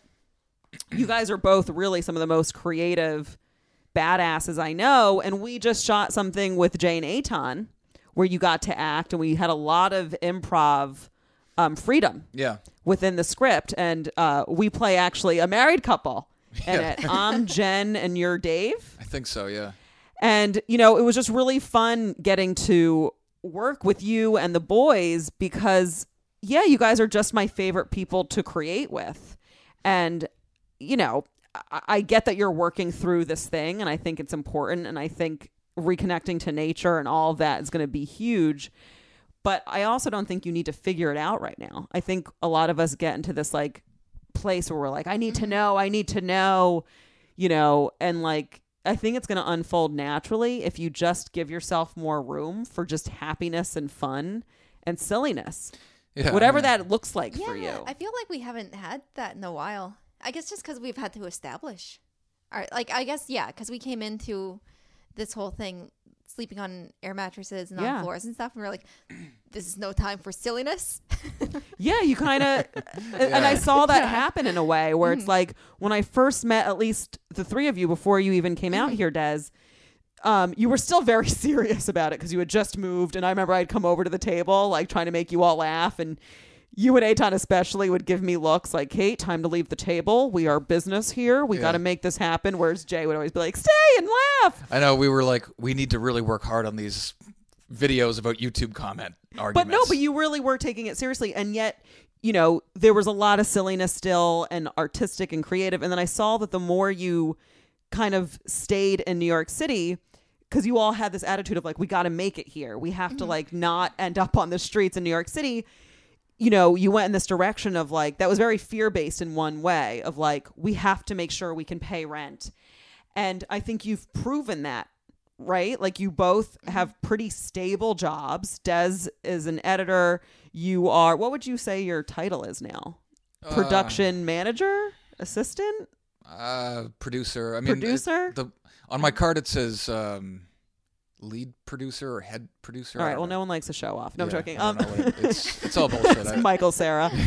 Speaker 1: you guys are both really some of the most creative badasses I know. And we just shot something with Jane Aton where you got to act, and we had a lot of improv um, freedom
Speaker 3: Yeah.
Speaker 1: within the script. And uh, we play actually a married couple in
Speaker 3: Yeah.
Speaker 1: it. I'm Jen and you're Dave.
Speaker 3: I think so, yeah.
Speaker 1: And, you know, it was just really fun getting to work with you and the boys because, yeah, you guys are just my favorite people to create with. And, you know, I, I get that you're working through this thing, and I think it's important. And I think reconnecting to nature and all of that is going to be huge. But I also don't think you need to figure it out right now. I think a lot of us get into this like place where we're like, I need to know, I need to know, you know, and like, I think it's going to unfold naturally if you just give yourself more room for just happiness and fun and silliness,
Speaker 3: Yeah,
Speaker 1: whatever
Speaker 3: I mean,
Speaker 1: that looks like
Speaker 2: Yeah,
Speaker 1: for you.
Speaker 2: I feel like we haven't had that in a while. I guess just because we've had to establish. All right, like, I guess, yeah, because we came into this whole thing sleeping on air mattresses and
Speaker 1: Yeah.
Speaker 2: on floors and stuff, and we're like, this is no time for silliness.
Speaker 1: Yeah, you kind of, and I saw that happen in a way where it's like when I first met at least the three of you before you even came out here, Des, um, you were still very serious about it because you had just moved. And I remember I'd come over to the table, like trying to make you all laugh. And you and Aton especially would give me looks like, Kate, time to leave the table. We are business here. We
Speaker 3: Yeah.
Speaker 1: got to make this happen. Whereas Jay would always be like, stay and laugh.
Speaker 3: I know, we were like, we need to really work hard on these videos about YouTube comment arguments.
Speaker 1: But no, but you really were taking it seriously. And yet, you know, there was a lot of silliness still and artistic and creative. And then I saw that the more you kind of stayed in New York City, because you all had this attitude of like, we got to make it here. We have to like not end up on the streets in New York City. You know, you went in this direction of like, that was very fear-based in one way of like, we have to make sure we can pay rent. And I think you've proven that, right? Like you both have pretty stable jobs. Des is an editor. You are, what would you say your title is now?
Speaker 3: Uh,
Speaker 1: Production manager? Assistant?
Speaker 3: Uh, producer. I mean, it-
Speaker 1: Producer?
Speaker 3: the on my card it says um, lead producer or head producer.
Speaker 1: All
Speaker 3: I
Speaker 1: right.
Speaker 3: don't
Speaker 1: Well,
Speaker 3: know.
Speaker 1: no one likes to show off. No, I'm
Speaker 3: Yeah,
Speaker 1: joking.
Speaker 3: I
Speaker 1: Um,
Speaker 3: don't know what it- it's, it's all bullshit. I,
Speaker 1: Michael Cera. Um,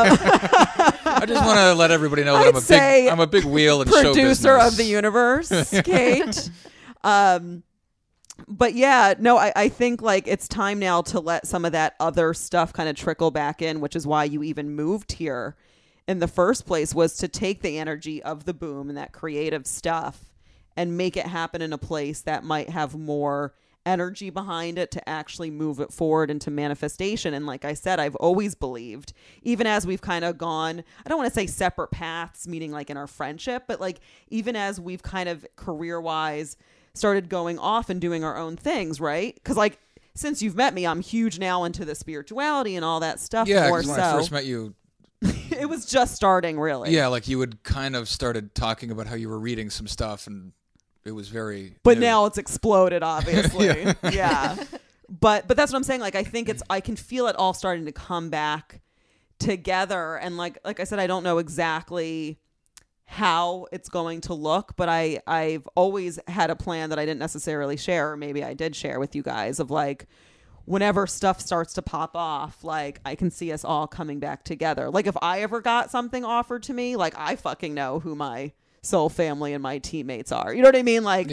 Speaker 3: I just want to let everybody know that
Speaker 1: I'd
Speaker 3: I'm a
Speaker 1: say
Speaker 3: big I'm a big wheel in show
Speaker 1: producer
Speaker 3: business.
Speaker 1: of the universe, Kate. um, but yeah, no, I, I think like it's time now to let some of that other stuff kind of trickle back in, which is why you even moved here in the first place, was to take the energy of the boom and that creative stuff and make it happen in a place that might have more energy behind it to actually move it forward into manifestation. And like I said, I've always believed, even as we've kind of gone, I don't want to say separate paths, meaning like in our friendship, but like even as we've kind of career wise started going off and doing our own things, right? Because like since you've met me, I'm huge now into the spirituality and all that stuff.
Speaker 3: Yeah,
Speaker 1: more
Speaker 3: because
Speaker 1: so
Speaker 3: when I first met you,
Speaker 1: it was just starting, really.
Speaker 3: yeah, like you had kind of started talking about how you were reading some stuff, and it was very.
Speaker 1: But
Speaker 3: new.
Speaker 1: now it's exploded, obviously.
Speaker 3: Yeah.
Speaker 1: yeah. But but that's what I'm saying. Like I think it's I can feel it all starting to come back together. And like like I said, I don't know exactly how it's going to look, but I I've always had a plan that I didn't necessarily share, or maybe I did share with you guys, of like whenever stuff starts to pop off, like I can see us all coming back together. Like if I ever got something offered to me, like I fucking know who my soul family and my teammates are. You know what I mean? Like,
Speaker 3: Yeah.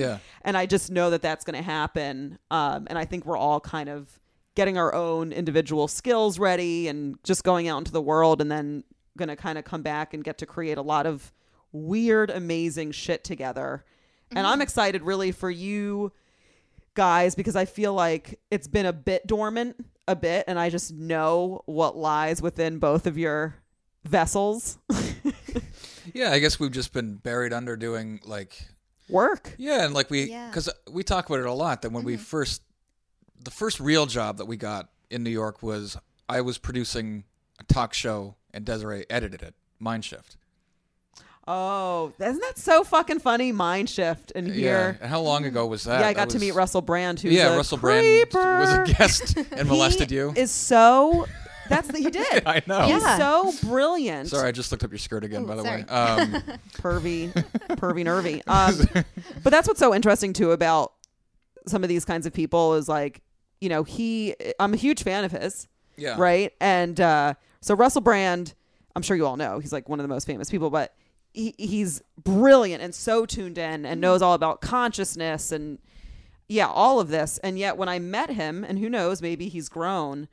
Speaker 1: And I just know that that's going to happen. Um, and I think we're all kind of getting our own individual skills ready and just going out into the world, and then going to kind of come back and get to create a lot of weird, amazing shit together. Mm-hmm. And I'm excited really for you guys, because I feel like it's been a bit dormant a bit, and I just know what lies within both of your vessels.
Speaker 3: Yeah, I guess we've just been buried under doing like
Speaker 1: work.
Speaker 3: Yeah, and like we,
Speaker 2: Yeah.
Speaker 3: because we talk about it a lot, that when
Speaker 2: Mm-hmm.
Speaker 3: we first, the first real job that we got in New York was I was producing a talk show and Desiree edited it, Mind Shift.
Speaker 1: Oh, isn't that so fucking funny? Mind Shift in
Speaker 3: Yeah,
Speaker 1: here.
Speaker 3: and how long ago was that?
Speaker 1: Yeah, I
Speaker 3: That
Speaker 1: got to
Speaker 3: was-
Speaker 1: meet Russell Brand, who's
Speaker 3: Yeah,
Speaker 1: a
Speaker 3: Russell
Speaker 1: creeper.
Speaker 3: Brand was a guest and molested
Speaker 1: he
Speaker 3: you.
Speaker 1: Is so. That's the, he did.
Speaker 3: I know.
Speaker 1: He's
Speaker 2: Yeah.
Speaker 1: so brilliant.
Speaker 3: Sorry, I just looked up your skirt again,
Speaker 2: Ooh,
Speaker 3: by the
Speaker 2: sorry.
Speaker 3: way. Um,
Speaker 1: Pervy, pervy, nervy. Um, but that's what's so interesting too about some of these kinds of people is like, you know, he. I'm a huge fan of his.
Speaker 3: yeah.
Speaker 1: Right. And uh, so Russell Brand, I'm sure you all know, he's like one of the most famous people, but he, he's brilliant and so tuned in and knows all about consciousness and yeah, all of this. And yet when I met him, and who knows, maybe he's grown,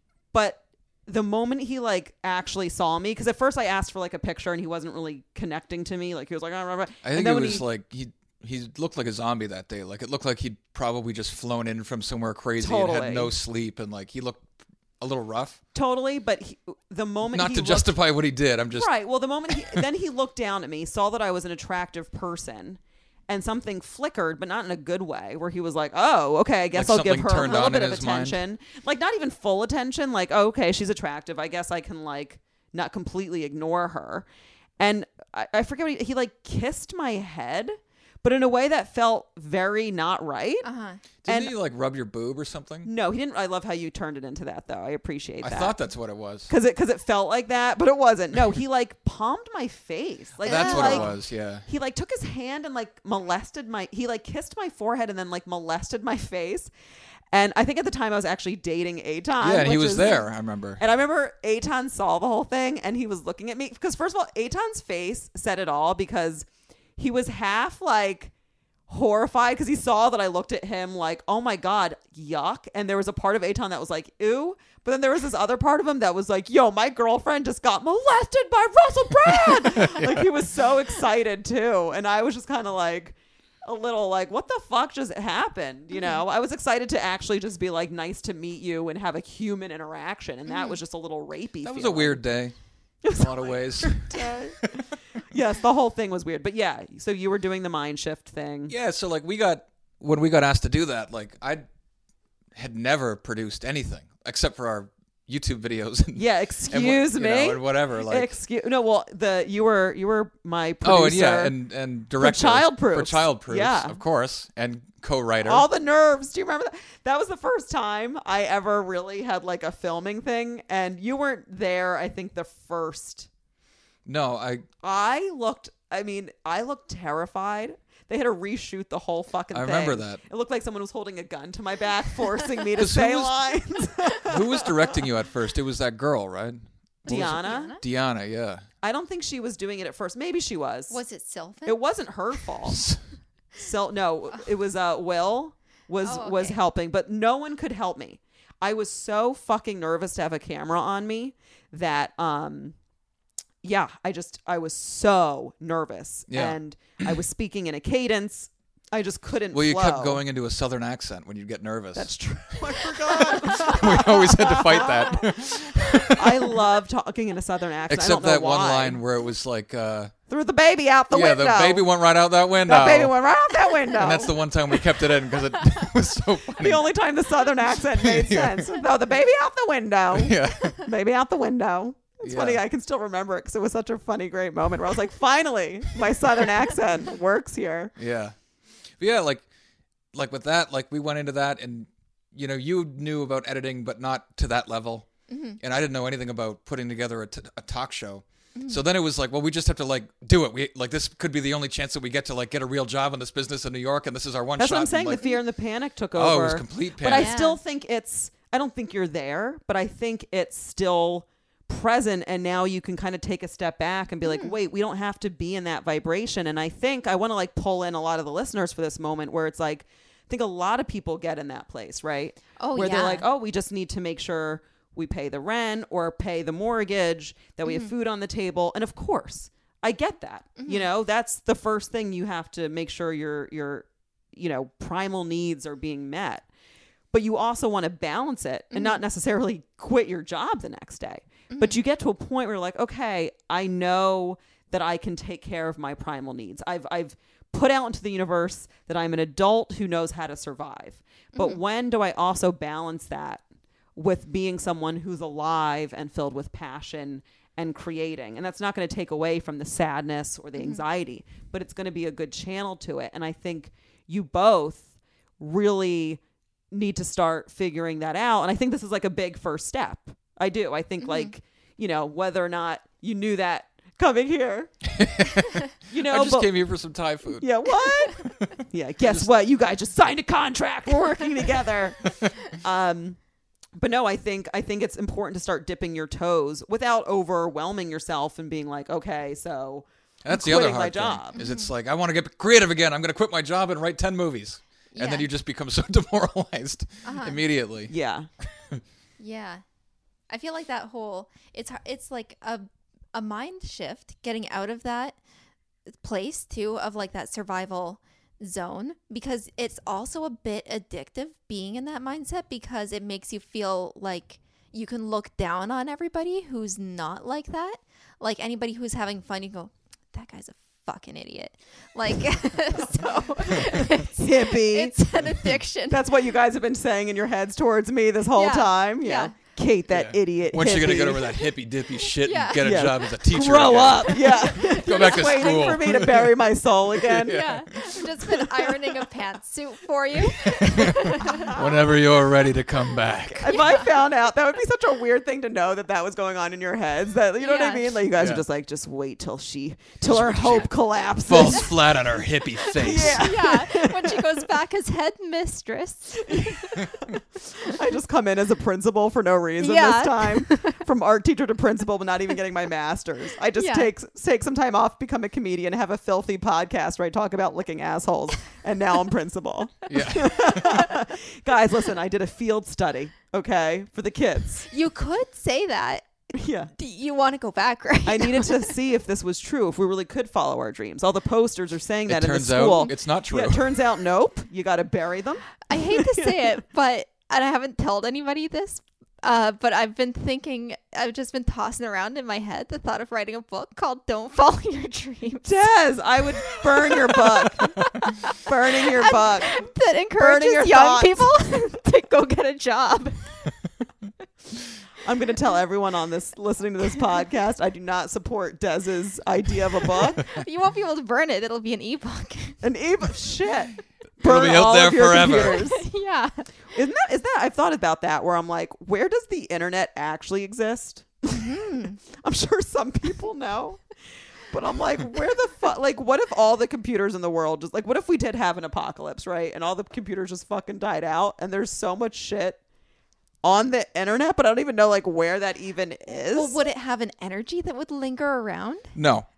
Speaker 1: but the moment he like actually saw me, because at first I asked for like a picture and he wasn't really connecting to me. Like he was like, oh,
Speaker 3: I think
Speaker 1: and
Speaker 3: it
Speaker 1: then when
Speaker 3: was
Speaker 1: he,
Speaker 3: like he he looked like a zombie that day. Like it looked like he'd probably just flown in from somewhere crazy and
Speaker 1: Totally.
Speaker 3: had no sleep, and like he looked a little rough.
Speaker 1: totally. But he, the moment
Speaker 3: Not
Speaker 1: he
Speaker 3: to
Speaker 1: looked,
Speaker 3: justify what he did. I'm just
Speaker 1: right. Well, the moment he, then he looked down at me, saw that I was an attractive person, and something flickered, but not in a good way, where he was like, "Oh, okay, I guess
Speaker 3: Like
Speaker 1: I'll give
Speaker 3: something
Speaker 1: her a
Speaker 3: turned
Speaker 1: little
Speaker 3: on
Speaker 1: bit
Speaker 3: in
Speaker 1: of
Speaker 3: his mind?
Speaker 1: attention." Like not even full attention. Like, oh, okay, she's attractive. I guess I can like not completely ignore her. And I, I forget what he, he like kissed my head, but in a way that felt very not right.
Speaker 2: Uh-huh.
Speaker 3: didn't
Speaker 1: and-
Speaker 3: he like rub your boob or something?
Speaker 1: No, he didn't. I love how you turned it into that, though. I appreciate
Speaker 3: I
Speaker 1: that.
Speaker 3: thought that's what it was.
Speaker 1: Because it, cause it felt like that, but it wasn't. No, he like palmed my face. Like
Speaker 3: That's
Speaker 1: he,
Speaker 3: what
Speaker 1: like,
Speaker 3: it was. Yeah.
Speaker 1: He like took his hand and like molested my, he like kissed my forehead and then like molested my face. And I think at the time I was actually dating Eitan.
Speaker 3: Yeah, and he
Speaker 1: which
Speaker 3: was
Speaker 1: is-
Speaker 3: there. I remember.
Speaker 1: And I remember Eitan saw the whole thing and he was looking at me. Because first of all, Eitan's face said it all, because he was half like horrified because he saw that I looked at him like, oh my God, yuck. And there was a part of Eitan that was like, ew. But then there was this other part of him that was like, yo, my girlfriend just got molested by Russell Brand. yeah. Like he was so excited too. And I was just kind of like a little like, what the fuck just happened? You know, I was excited to actually just be like, nice to meet you and have a human interaction. And that was just a little rapey.
Speaker 3: That was
Speaker 1: feeling.
Speaker 3: a weird day.
Speaker 1: It was
Speaker 3: In a lot of ways.
Speaker 1: Yes, the whole thing was weird. But yeah, so you were doing the mind shift thing.
Speaker 3: Yeah, so like we got when we got asked to do that, like I had never produced anything except for our YouTube videos. And,
Speaker 1: Yeah,
Speaker 3: and,
Speaker 1: excuse
Speaker 3: you
Speaker 1: me.
Speaker 3: know, and whatever. Like
Speaker 1: excuse no, well, the you were you were my producer.
Speaker 3: oh, and yeah, and and director
Speaker 1: Child
Speaker 3: for
Speaker 1: Proofs.
Speaker 3: Child Proofs,
Speaker 1: Yeah.
Speaker 3: of course, and co-writer.
Speaker 1: all the nerves. Do you remember that? That was the first time I ever really had like a filming thing, and you weren't there. I think the first.
Speaker 3: no, I
Speaker 1: I looked. I mean, I looked terrified. They had to reshoot the whole fucking
Speaker 3: I
Speaker 1: thing.
Speaker 3: remember that.
Speaker 1: It looked like someone was holding a gun to my back, forcing me to
Speaker 3: 'Cause who
Speaker 1: say
Speaker 3: was-
Speaker 1: lines.
Speaker 3: who was directing you at first? It was that girl, right? What was it?
Speaker 1: Deanna.
Speaker 3: Deanna, yeah.
Speaker 1: I don't think she was doing it at first. Maybe she was.
Speaker 2: Was it Sylvan?
Speaker 1: It wasn't her fault. So no, it was uh Will was
Speaker 2: Oh,
Speaker 1: was
Speaker 2: okay.
Speaker 1: helping, but no one could help me. I was so fucking nervous to have a camera on me that um yeah, I just I was so nervous.
Speaker 3: Yeah.
Speaker 1: And I was speaking in a cadence. I just couldn't
Speaker 3: Well, you
Speaker 1: flow.
Speaker 3: kept going into a southern accent when you'd get nervous.
Speaker 1: That's true. I forgot.
Speaker 3: we always had to fight that.
Speaker 1: I love talking in a southern accent. I
Speaker 3: Except
Speaker 1: don't know
Speaker 3: that one
Speaker 1: why.
Speaker 3: line where it was like, uh,
Speaker 1: Threw the baby out the
Speaker 3: yeah,
Speaker 1: window.
Speaker 3: the baby went right out that window.
Speaker 1: The baby went right out that window.
Speaker 3: And that's the one time we kept it in because it was so funny.
Speaker 1: The only time the southern accent made
Speaker 3: Yeah.
Speaker 1: sense. No, the baby out the window.
Speaker 3: Yeah.
Speaker 1: Baby out the window. It's
Speaker 3: Yeah.
Speaker 1: funny. I can still remember it because it was such a funny, great moment where I was like, finally, my southern accent works here.
Speaker 3: Yeah. But yeah, like, like with that, like we went into that and, you know, you knew about editing, but not to that level.
Speaker 2: Mm-hmm.
Speaker 3: And I didn't know anything about putting together a, t- a talk show. So then it was like, well, we just have to like do it. We like this could be the only chance that we get to like get a real job in this business in New York, and this is our one
Speaker 1: That's
Speaker 3: shot.
Speaker 1: what I'm saying.
Speaker 3: And, like,
Speaker 1: The fear and the panic took over.
Speaker 3: Oh, it was complete
Speaker 1: But I
Speaker 3: panic.
Speaker 2: Yeah.
Speaker 1: still think it's, I don't think you're there, but I think it's still present, and now you can kind of take a step back and be like, wait, we don't have to be in that vibration. And I think I want to like pull in a lot of the listeners for this moment where it's like, I think a lot of people get in that place, right?
Speaker 2: Oh,
Speaker 1: where
Speaker 2: yeah.
Speaker 1: they're like, oh, we just need to make sure we pay the rent or pay the mortgage, that we
Speaker 2: Mm-hmm.
Speaker 1: have food on the table. And of course, I get that.
Speaker 2: Mm-hmm.
Speaker 1: You know, that's the first thing you have to make sure your your you know, primal needs are being met. But you also want to balance it and
Speaker 2: Mm-hmm.
Speaker 1: not necessarily quit your job the next day.
Speaker 2: Mm-hmm.
Speaker 1: But you get to a point where you're like, okay, I know that I can take care of my primal needs. I've I've put out into the universe that I'm an adult who knows how to survive. But
Speaker 2: Mm-hmm.
Speaker 1: when do I also balance that with being someone who's alive and filled with passion and creating? And that's not going to take away from the sadness or the anxiety, but it's going to be a good channel to it. And I think you both really need to start figuring that out. And I think this is like a big first step. I do. I think like, you know, whether or not you knew that coming here, you know,
Speaker 3: I just
Speaker 1: but-
Speaker 3: came here for some Thai food.
Speaker 1: yeah, what? yeah, guess what? You guys just signed a contract. We're working together. Um, but no, I think I think it's important to start dipping your toes without overwhelming yourself and being like, okay, so
Speaker 3: That's
Speaker 1: I'm
Speaker 3: the other
Speaker 1: quitting my
Speaker 3: hard
Speaker 1: job.
Speaker 3: thing. Is it's like I want to get creative again. I'm going to quit my job and write ten movies, and
Speaker 2: Yeah.
Speaker 3: then you just become so demoralized
Speaker 2: Uh-huh.
Speaker 3: immediately.
Speaker 1: Yeah.
Speaker 2: Yeah. I feel like that whole it's har- it's like a a mind shift getting out of that place too of like that survival zone, because it's also a bit addictive being in that mindset, because it makes you feel like you can look down on everybody who's not like that. Like anybody who's having fun, you go, that guy's a fucking idiot. Like so it's,
Speaker 1: Hippie.
Speaker 2: it's an addiction.
Speaker 1: That's what you guys have been saying in your heads towards me this whole
Speaker 2: Yeah.
Speaker 1: time. Yeah.
Speaker 2: Yeah.
Speaker 1: Kate, that
Speaker 3: Yeah.
Speaker 1: idiot.
Speaker 3: When's she going to
Speaker 1: hippie.
Speaker 3: get over that hippy dippy shit
Speaker 2: Yeah.
Speaker 3: and get a
Speaker 1: Yeah.
Speaker 3: job as a teacher?
Speaker 1: Grow
Speaker 3: again?
Speaker 1: up. Yeah.
Speaker 3: Go back to
Speaker 1: Waiting
Speaker 3: school.
Speaker 1: for me to bury my soul again.
Speaker 2: Yeah. I've just been ironing a pantsuit for you.
Speaker 3: Whenever you're ready to come back.
Speaker 1: If I found out, that would be such a weird thing to know that that was going on in your heads. That you know what I
Speaker 2: Yeah.
Speaker 1: mean? Like you guys
Speaker 3: Yeah.
Speaker 1: are just like, just wait till she, till her hope collapses.
Speaker 3: Falls flat on her hippie face.
Speaker 1: Yeah.
Speaker 2: Yeah. When she goes back as headmistress.
Speaker 1: I just come in as a principal for no reason
Speaker 2: Yeah.
Speaker 1: this time. From art teacher to principal, but not even getting my master's. I just
Speaker 2: Yeah.
Speaker 1: take take some time off, become a comedian, have a filthy podcast where I talk about licking assholes, and now I'm principal.
Speaker 3: Yeah.
Speaker 1: Guys, listen, I did a field study, okay, for the kids.
Speaker 2: You could say that.
Speaker 1: Yeah.
Speaker 2: D- You want to go back, right?
Speaker 1: I needed to see if this was true, if we really could follow our dreams. All the posters are saying that
Speaker 3: It
Speaker 1: in the
Speaker 3: turns
Speaker 1: school.
Speaker 3: out it's not true.
Speaker 1: Yeah, it turns out, nope. You got to bury them.
Speaker 2: I hate to say it, but and I haven't told anybody this. Uh, but I've been thinking, I've just been tossing around in my head the thought of writing a book called Don't Follow Your Dreams.
Speaker 1: Des, I would burn your book. Burning your book.
Speaker 2: That encourages
Speaker 1: your
Speaker 2: young
Speaker 1: thoughts.
Speaker 2: people to go get a job.
Speaker 1: I'm going to tell everyone on this listening to this podcast, I do not support Dez's idea of a book.
Speaker 2: You won't be able to burn it. It'll be an ebook.
Speaker 1: An ebook. Shit.
Speaker 3: It'll
Speaker 1: Burn
Speaker 3: be out
Speaker 1: all
Speaker 3: there
Speaker 1: of your
Speaker 3: forever.
Speaker 1: computers.
Speaker 2: Yeah.
Speaker 1: Isn't that, isn't that, I've thought about that where I'm like, where does the internet actually exist? I'm sure some people know. But I'm like, where the fuck? Like, what if all the computers in the world just, like, what if we did have an apocalypse, right? And all the computers just fucking died out and there's so much shit on the internet, but I don't even know, like, where that even is.
Speaker 2: Well, would it have an energy that would linger around?
Speaker 3: No.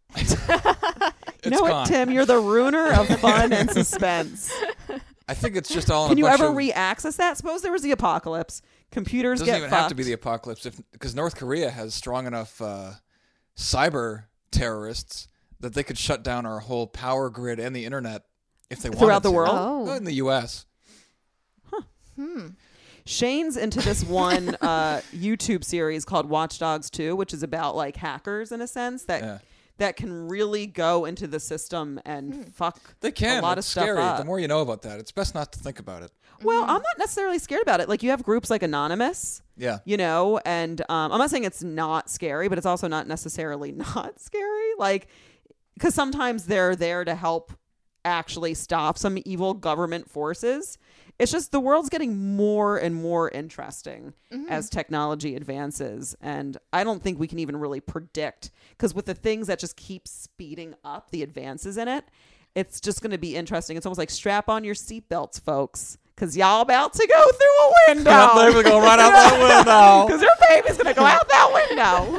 Speaker 1: You know what,
Speaker 3: gone.
Speaker 1: Tim? You're the ruiner of fun and suspense.
Speaker 3: I think it's just all in
Speaker 1: Can
Speaker 3: a
Speaker 1: you
Speaker 3: bunch
Speaker 1: ever
Speaker 3: of,
Speaker 1: re-access that? Suppose there was the apocalypse. Computers
Speaker 3: It doesn't
Speaker 1: get
Speaker 3: even
Speaker 1: fucked.
Speaker 3: have to be the apocalypse, if because North Korea has strong enough uh, cyber terrorists that they could shut down our whole power grid and the internet if they wanted
Speaker 1: Throughout the
Speaker 3: to.
Speaker 1: world?
Speaker 2: Oh.
Speaker 3: In the U S
Speaker 1: Shane's into this one uh, YouTube series called Watch Dogs two, which is about like hackers in a sense that
Speaker 3: Yeah.
Speaker 1: that can really go into the system and fuck
Speaker 3: They can.
Speaker 1: a lot
Speaker 3: it's
Speaker 1: of stuff
Speaker 3: scary.
Speaker 1: up.
Speaker 3: The more you know about that, it's best not to think about it.
Speaker 1: Well, I'm not necessarily scared about it. Like you have groups like Anonymous,
Speaker 3: Yeah.
Speaker 1: you know, and um, I'm not saying it's not scary, but it's also not necessarily not scary. Like, because sometimes they're there to help actually stop some evil government forces. It's just the world's getting more and more interesting as technology advances. And I don't think we can even really predict, because with the things that just keep speeding up the advances in it, it's just going to be interesting. It's almost like strap on your seatbelts, folks, because y'all about to go through a window.
Speaker 3: Yeah, they would go right out that window.
Speaker 1: Because your baby's going to go out that window.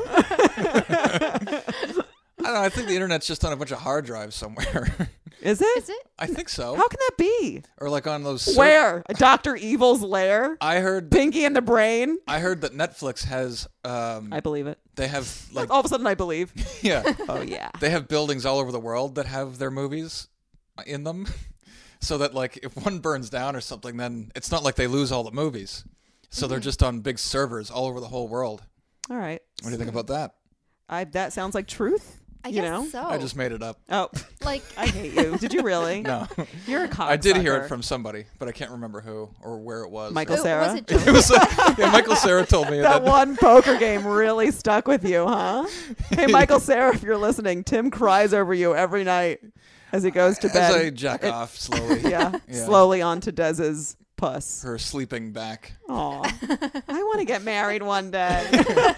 Speaker 3: I don't know. I think the internet's just on a bunch of hard drives somewhere.
Speaker 1: Is it?
Speaker 2: Is it?
Speaker 3: I think so.
Speaker 1: How can that be?
Speaker 3: Or like on those. Ser-
Speaker 1: Where? Doctor Evil's lair?
Speaker 3: I heard.
Speaker 1: Pinky in the Brain?
Speaker 3: I heard that Netflix has. Um,
Speaker 1: I believe it.
Speaker 3: they have like.
Speaker 1: All of a sudden, I believe.
Speaker 3: Yeah.
Speaker 1: Oh, yeah.
Speaker 3: They have buildings all over the world that have their movies in them, so that like if one burns down or something, then it's not like they lose all the movies. So
Speaker 1: Mm-hmm.
Speaker 3: they're just on big servers all over the whole world.
Speaker 1: All right.
Speaker 3: What do you think about that?
Speaker 1: I, that sounds like truth.
Speaker 2: I
Speaker 1: you
Speaker 2: guess
Speaker 1: know?
Speaker 2: so.
Speaker 3: I just made it up.
Speaker 1: Oh,
Speaker 2: like
Speaker 1: I hate you. Did you really?
Speaker 3: No,
Speaker 1: You're a cocksucker.
Speaker 3: I did hear it from somebody, but I can't remember who or where it was.
Speaker 1: Michael
Speaker 2: Oh,
Speaker 1: Cera?
Speaker 2: was it Joe?
Speaker 3: It was uh, yeah, Michael Cera told me
Speaker 1: That
Speaker 3: that.
Speaker 1: one poker game really stuck with you, huh? Hey, Michael Cera, if you're listening, Tim cries over you every night as he goes to bed.
Speaker 3: As I jack
Speaker 1: It-
Speaker 3: off slowly.
Speaker 1: Yeah,
Speaker 3: Yeah.
Speaker 1: slowly onto Dez's puss.
Speaker 3: Her sleeping back.
Speaker 1: Aw. I want to get married one day.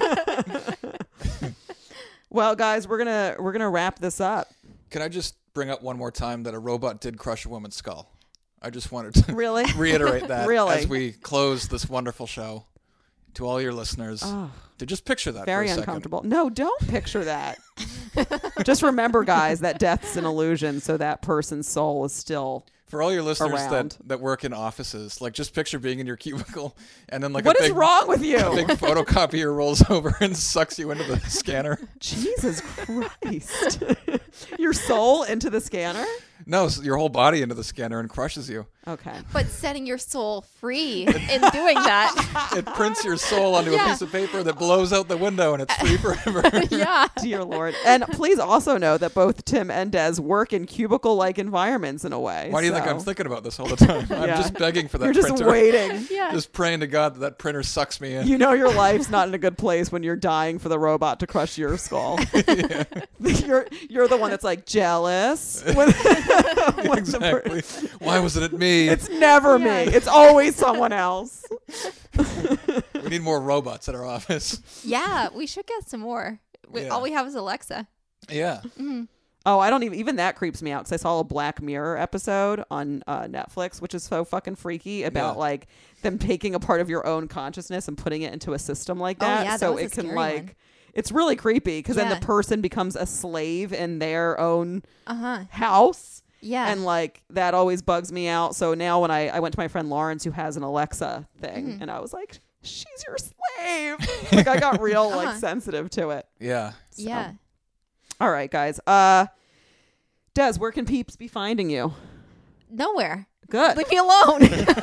Speaker 1: Well, guys, we're gonna we're gonna wrap this up.
Speaker 3: Can I just bring up one more time that a robot did crush a woman's skull? I just wanted to
Speaker 1: Really?
Speaker 3: reiterate that
Speaker 1: Really?
Speaker 3: as we close this wonderful show. To all your listeners,
Speaker 1: Oh,
Speaker 3: to just picture that
Speaker 1: very
Speaker 3: for a second.
Speaker 1: uncomfortable. No, don't picture that. Just remember, guys, that death's an illusion, so that person's soul is still.
Speaker 3: For all your listeners
Speaker 1: Around.
Speaker 3: that, that work in offices, like just picture being in your cubicle and then like
Speaker 1: What
Speaker 3: a
Speaker 1: is
Speaker 3: big,
Speaker 1: wrong with you?
Speaker 3: a big photocopier rolls over and sucks you into the scanner.
Speaker 1: Jesus Christ. Your soul into the scanner?
Speaker 3: No, s- your whole body into the scanner and crushes you.
Speaker 1: Okay.
Speaker 2: but setting your soul free in doing that.
Speaker 3: It prints your soul onto
Speaker 2: Yeah.
Speaker 3: a piece of paper that blows out the window and it's free forever.
Speaker 2: Yeah.
Speaker 1: Dear Lord. And please also know that both Tim and Des work in cubicle-like environments in a way.
Speaker 3: Why do you think
Speaker 1: so
Speaker 3: I'm thinking about this all the time? I'm
Speaker 1: Yeah.
Speaker 3: just begging for that
Speaker 1: You're just
Speaker 3: printer.
Speaker 1: waiting.
Speaker 2: Yeah.
Speaker 3: Just praying to God that that printer sucks me in.
Speaker 1: You know your life's not in a good place when you're dying for the robot to crush your skull. you're you're the one that's like jealous. When, when the per-
Speaker 3: Exactly. Why was it at me?
Speaker 1: it's never
Speaker 2: Yeah.
Speaker 1: me. It's always someone else.
Speaker 3: We need more robots at our office.
Speaker 2: Yeah, we should get some more. We,
Speaker 3: Yeah.
Speaker 2: All we have is Alexa.
Speaker 3: Yeah.
Speaker 1: Oh, I don't even even that creeps me out because I saw a Black Mirror episode on uh, Netflix, which is so fucking freaky about
Speaker 3: Yeah.
Speaker 1: like them taking a part of your own consciousness and putting it into a system like
Speaker 2: Oh,
Speaker 1: that.
Speaker 2: yeah, that
Speaker 1: so
Speaker 2: was a
Speaker 1: it can
Speaker 2: scary
Speaker 1: like.
Speaker 2: one.
Speaker 1: It's really creepy because then
Speaker 2: Yeah.
Speaker 1: the person becomes a slave in their own
Speaker 2: Uh huh.
Speaker 1: house.
Speaker 2: Yeah.
Speaker 1: And like that always bugs me out. So now when I, I went to my friend Lawrence who has an Alexa thing
Speaker 2: Mm-hmm.
Speaker 1: and I was like, she's your slave. Like I got real like
Speaker 2: Uh-huh.
Speaker 1: sensitive to it.
Speaker 3: Yeah.
Speaker 1: So.
Speaker 2: Yeah.
Speaker 1: All right, guys. Uh Des, where can peeps be finding you?
Speaker 2: Nowhere.
Speaker 1: Good.
Speaker 2: Leave me alone.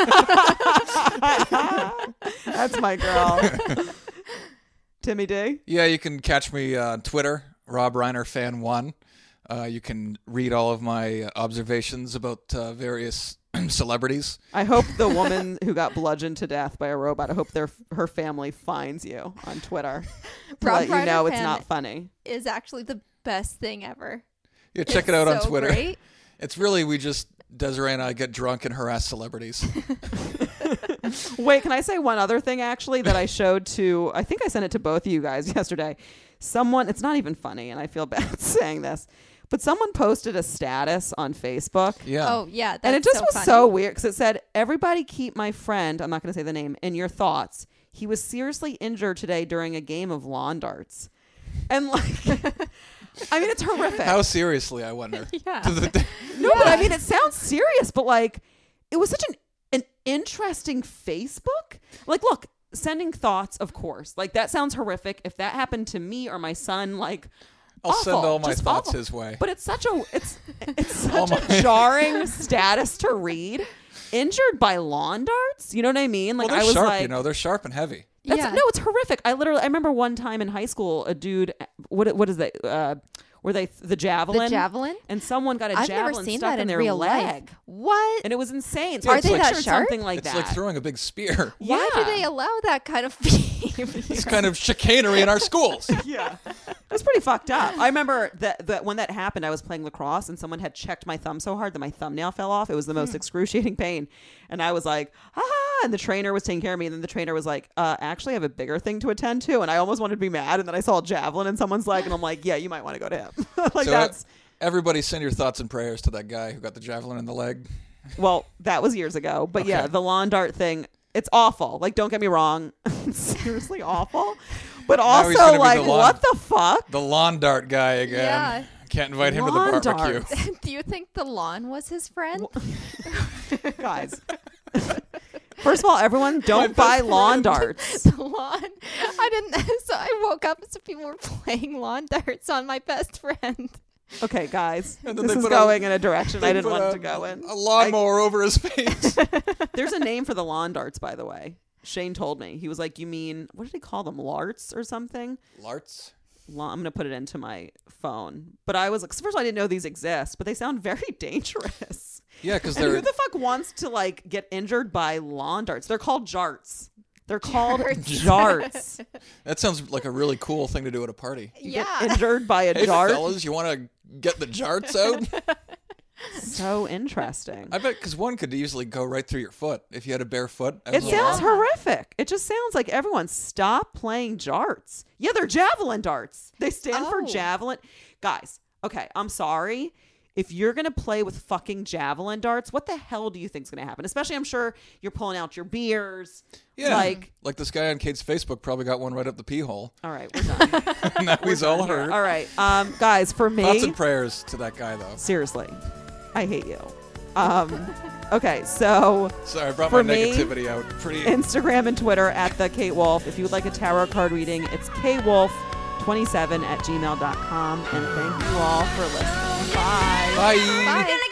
Speaker 1: That's my girl. Timmy D.
Speaker 3: Yeah, you can catch me on Twitter, Rob Reiner Fan One. Uh, you can read all of my observations about uh, various celebrities.
Speaker 1: I hope the woman who got bludgeoned to death by a robot, I hope their her family finds you on Twitter to
Speaker 2: Rob
Speaker 1: let you
Speaker 2: Reiner
Speaker 1: know it's
Speaker 2: fan
Speaker 1: not funny.
Speaker 2: Is actually the best thing ever.
Speaker 3: Yeah, check
Speaker 2: It's
Speaker 3: it out on
Speaker 2: so
Speaker 3: Twitter.
Speaker 2: great.
Speaker 3: It's really we just Desiree and I get drunk and harass celebrities.
Speaker 1: Wait, can I say one other thing actually that I showed to, I think I sent it to both of you guys yesterday. Someone, it's not even funny and I feel bad saying this, but someone posted a status on Facebook.
Speaker 3: Yeah.
Speaker 2: Oh yeah, that's
Speaker 1: And it just
Speaker 2: so
Speaker 1: was
Speaker 2: funny.
Speaker 1: so weird because it said, everybody keep my friend, I'm not going to say the name, in your thoughts. He was seriously injured today during a game of lawn darts. And like, I mean, it's horrific.
Speaker 3: How seriously, I wonder.
Speaker 2: Yeah.
Speaker 1: No, but I mean, it sounds serious, but like, it was such an an interesting Facebook. Like, look, sending thoughts, of course. Like, that sounds horrific. If that happened to me or my son, like,
Speaker 3: I'll send
Speaker 1: awful,
Speaker 3: all my
Speaker 1: just
Speaker 3: thoughts
Speaker 1: awful.
Speaker 3: his way.
Speaker 1: But it's such a it's it's
Speaker 3: All
Speaker 1: such
Speaker 3: my-
Speaker 1: a jarring status to read. Injured by lawn darts. You know what I mean? Like,
Speaker 3: well, they're
Speaker 1: I was
Speaker 3: sharp,
Speaker 1: like,
Speaker 3: you know. They're sharp and heavy.
Speaker 1: that's,
Speaker 2: Yeah.
Speaker 1: no, it's horrific. I literally, I remember one time in high school, a dude, what what is that? Uh, were they the javelin?
Speaker 2: The javelin?
Speaker 1: And someone got a
Speaker 2: I've
Speaker 1: javelin
Speaker 2: never seen
Speaker 1: stuck
Speaker 2: that
Speaker 1: in
Speaker 2: in
Speaker 1: their
Speaker 2: real
Speaker 1: leg.
Speaker 2: life. What?
Speaker 1: And it was insane. So
Speaker 2: Are
Speaker 1: I
Speaker 2: they that
Speaker 1: pictured
Speaker 2: sharp?
Speaker 1: something like
Speaker 3: It's
Speaker 1: that.
Speaker 3: like throwing a big spear.
Speaker 2: Why
Speaker 1: Yeah.
Speaker 2: do they allow that kind of behavior?
Speaker 3: It's kind of chicanery in our schools.
Speaker 1: Yeah. It was pretty fucked up. I remember that, that when that happened, I was playing lacrosse and someone had checked my thumb so hard that my thumbnail fell off. It was the most
Speaker 2: Hmm.
Speaker 1: excruciating pain. And I was like, ah, and the trainer was taking care of me. And then the trainer was like, uh, actually, I have a bigger thing to attend to. And I almost wanted to be mad. And then I saw a javelin in someone's leg and I'm like, yeah, you might want to go to him. Like
Speaker 3: So,
Speaker 1: that's,
Speaker 3: Everybody send your thoughts and prayers to that guy who got the javelin in the leg.
Speaker 1: Well, that was years ago. But yeah,
Speaker 3: Okay.
Speaker 1: the lawn dart thing, it's awful. Like, don't get me wrong. It's seriously awful. But
Speaker 3: Now he's
Speaker 1: also,
Speaker 3: gonna be
Speaker 1: like,
Speaker 3: the lawn-
Speaker 1: what the fuck?
Speaker 3: The lawn dart guy again.
Speaker 2: Yeah.
Speaker 3: Can't invite him
Speaker 1: Lawn
Speaker 3: to the barbecue.
Speaker 1: darts.
Speaker 2: Do you think the lawn was his friend?
Speaker 1: Guys. First of all, everyone don't buy lawn darts.
Speaker 2: The lawn. I didn't. So I woke up and some people were playing lawn darts on my best friend.
Speaker 1: Okay, guys.
Speaker 3: And then
Speaker 1: This
Speaker 3: they
Speaker 1: is
Speaker 3: put a-
Speaker 1: going in a direction I
Speaker 3: They
Speaker 1: didn't
Speaker 3: put
Speaker 1: want
Speaker 3: a,
Speaker 1: to go in.
Speaker 3: A lawnmower over his face.
Speaker 1: There's a name for the lawn darts, by the way. Shane told me. He was like, you mean, what did he call them? Larts or something?
Speaker 3: Larts.
Speaker 1: La- I'm going to put it into my phone. But I was like, first of all, I didn't know these exist, but they sound very dangerous.
Speaker 3: Yeah, because
Speaker 1: And
Speaker 3: they're
Speaker 1: who the fuck wants to like get injured by lawn darts? They're called jarts. They're called jarts.
Speaker 3: that sounds like a really cool thing to do at a party.
Speaker 1: You
Speaker 2: Yeah.
Speaker 1: get injured by a
Speaker 3: Hey,
Speaker 1: jart.
Speaker 3: fellas, you want to get the jarts out?
Speaker 1: So interesting.
Speaker 3: I bet because one could easily go right through your foot if you had a bare foot.
Speaker 1: It
Speaker 3: was a
Speaker 1: sounds
Speaker 3: lawn-
Speaker 1: horrific. It just sounds like everyone stop playing jarts. Yeah, they're javelin darts. They stand for
Speaker 2: Oh.
Speaker 1: javelin. Guys, okay, I'm sorry. If you're going to play with fucking javelin darts, what the hell do you think's going to happen? Especially, I'm sure you're pulling out your beers.
Speaker 3: Yeah,
Speaker 1: Like,
Speaker 3: like this guy on Kate's Facebook probably got one right up the pee hole.
Speaker 1: all right, we're done.
Speaker 3: now he's all hurt.
Speaker 1: All right, um, guys, for me,
Speaker 3: Thoughts and prayers to that guy, though.
Speaker 1: seriously, I hate you. Um, okay, so
Speaker 3: Sorry, I brought
Speaker 1: For
Speaker 3: my
Speaker 1: me,
Speaker 3: negativity out. Pretty.
Speaker 1: Instagram and Twitter at the Kate Wolf. If you would like a tarot card reading, it's K Wolf twenty-seven at gmail dot com. And thank you all for listening. Bye.
Speaker 3: Bye.
Speaker 2: Bye.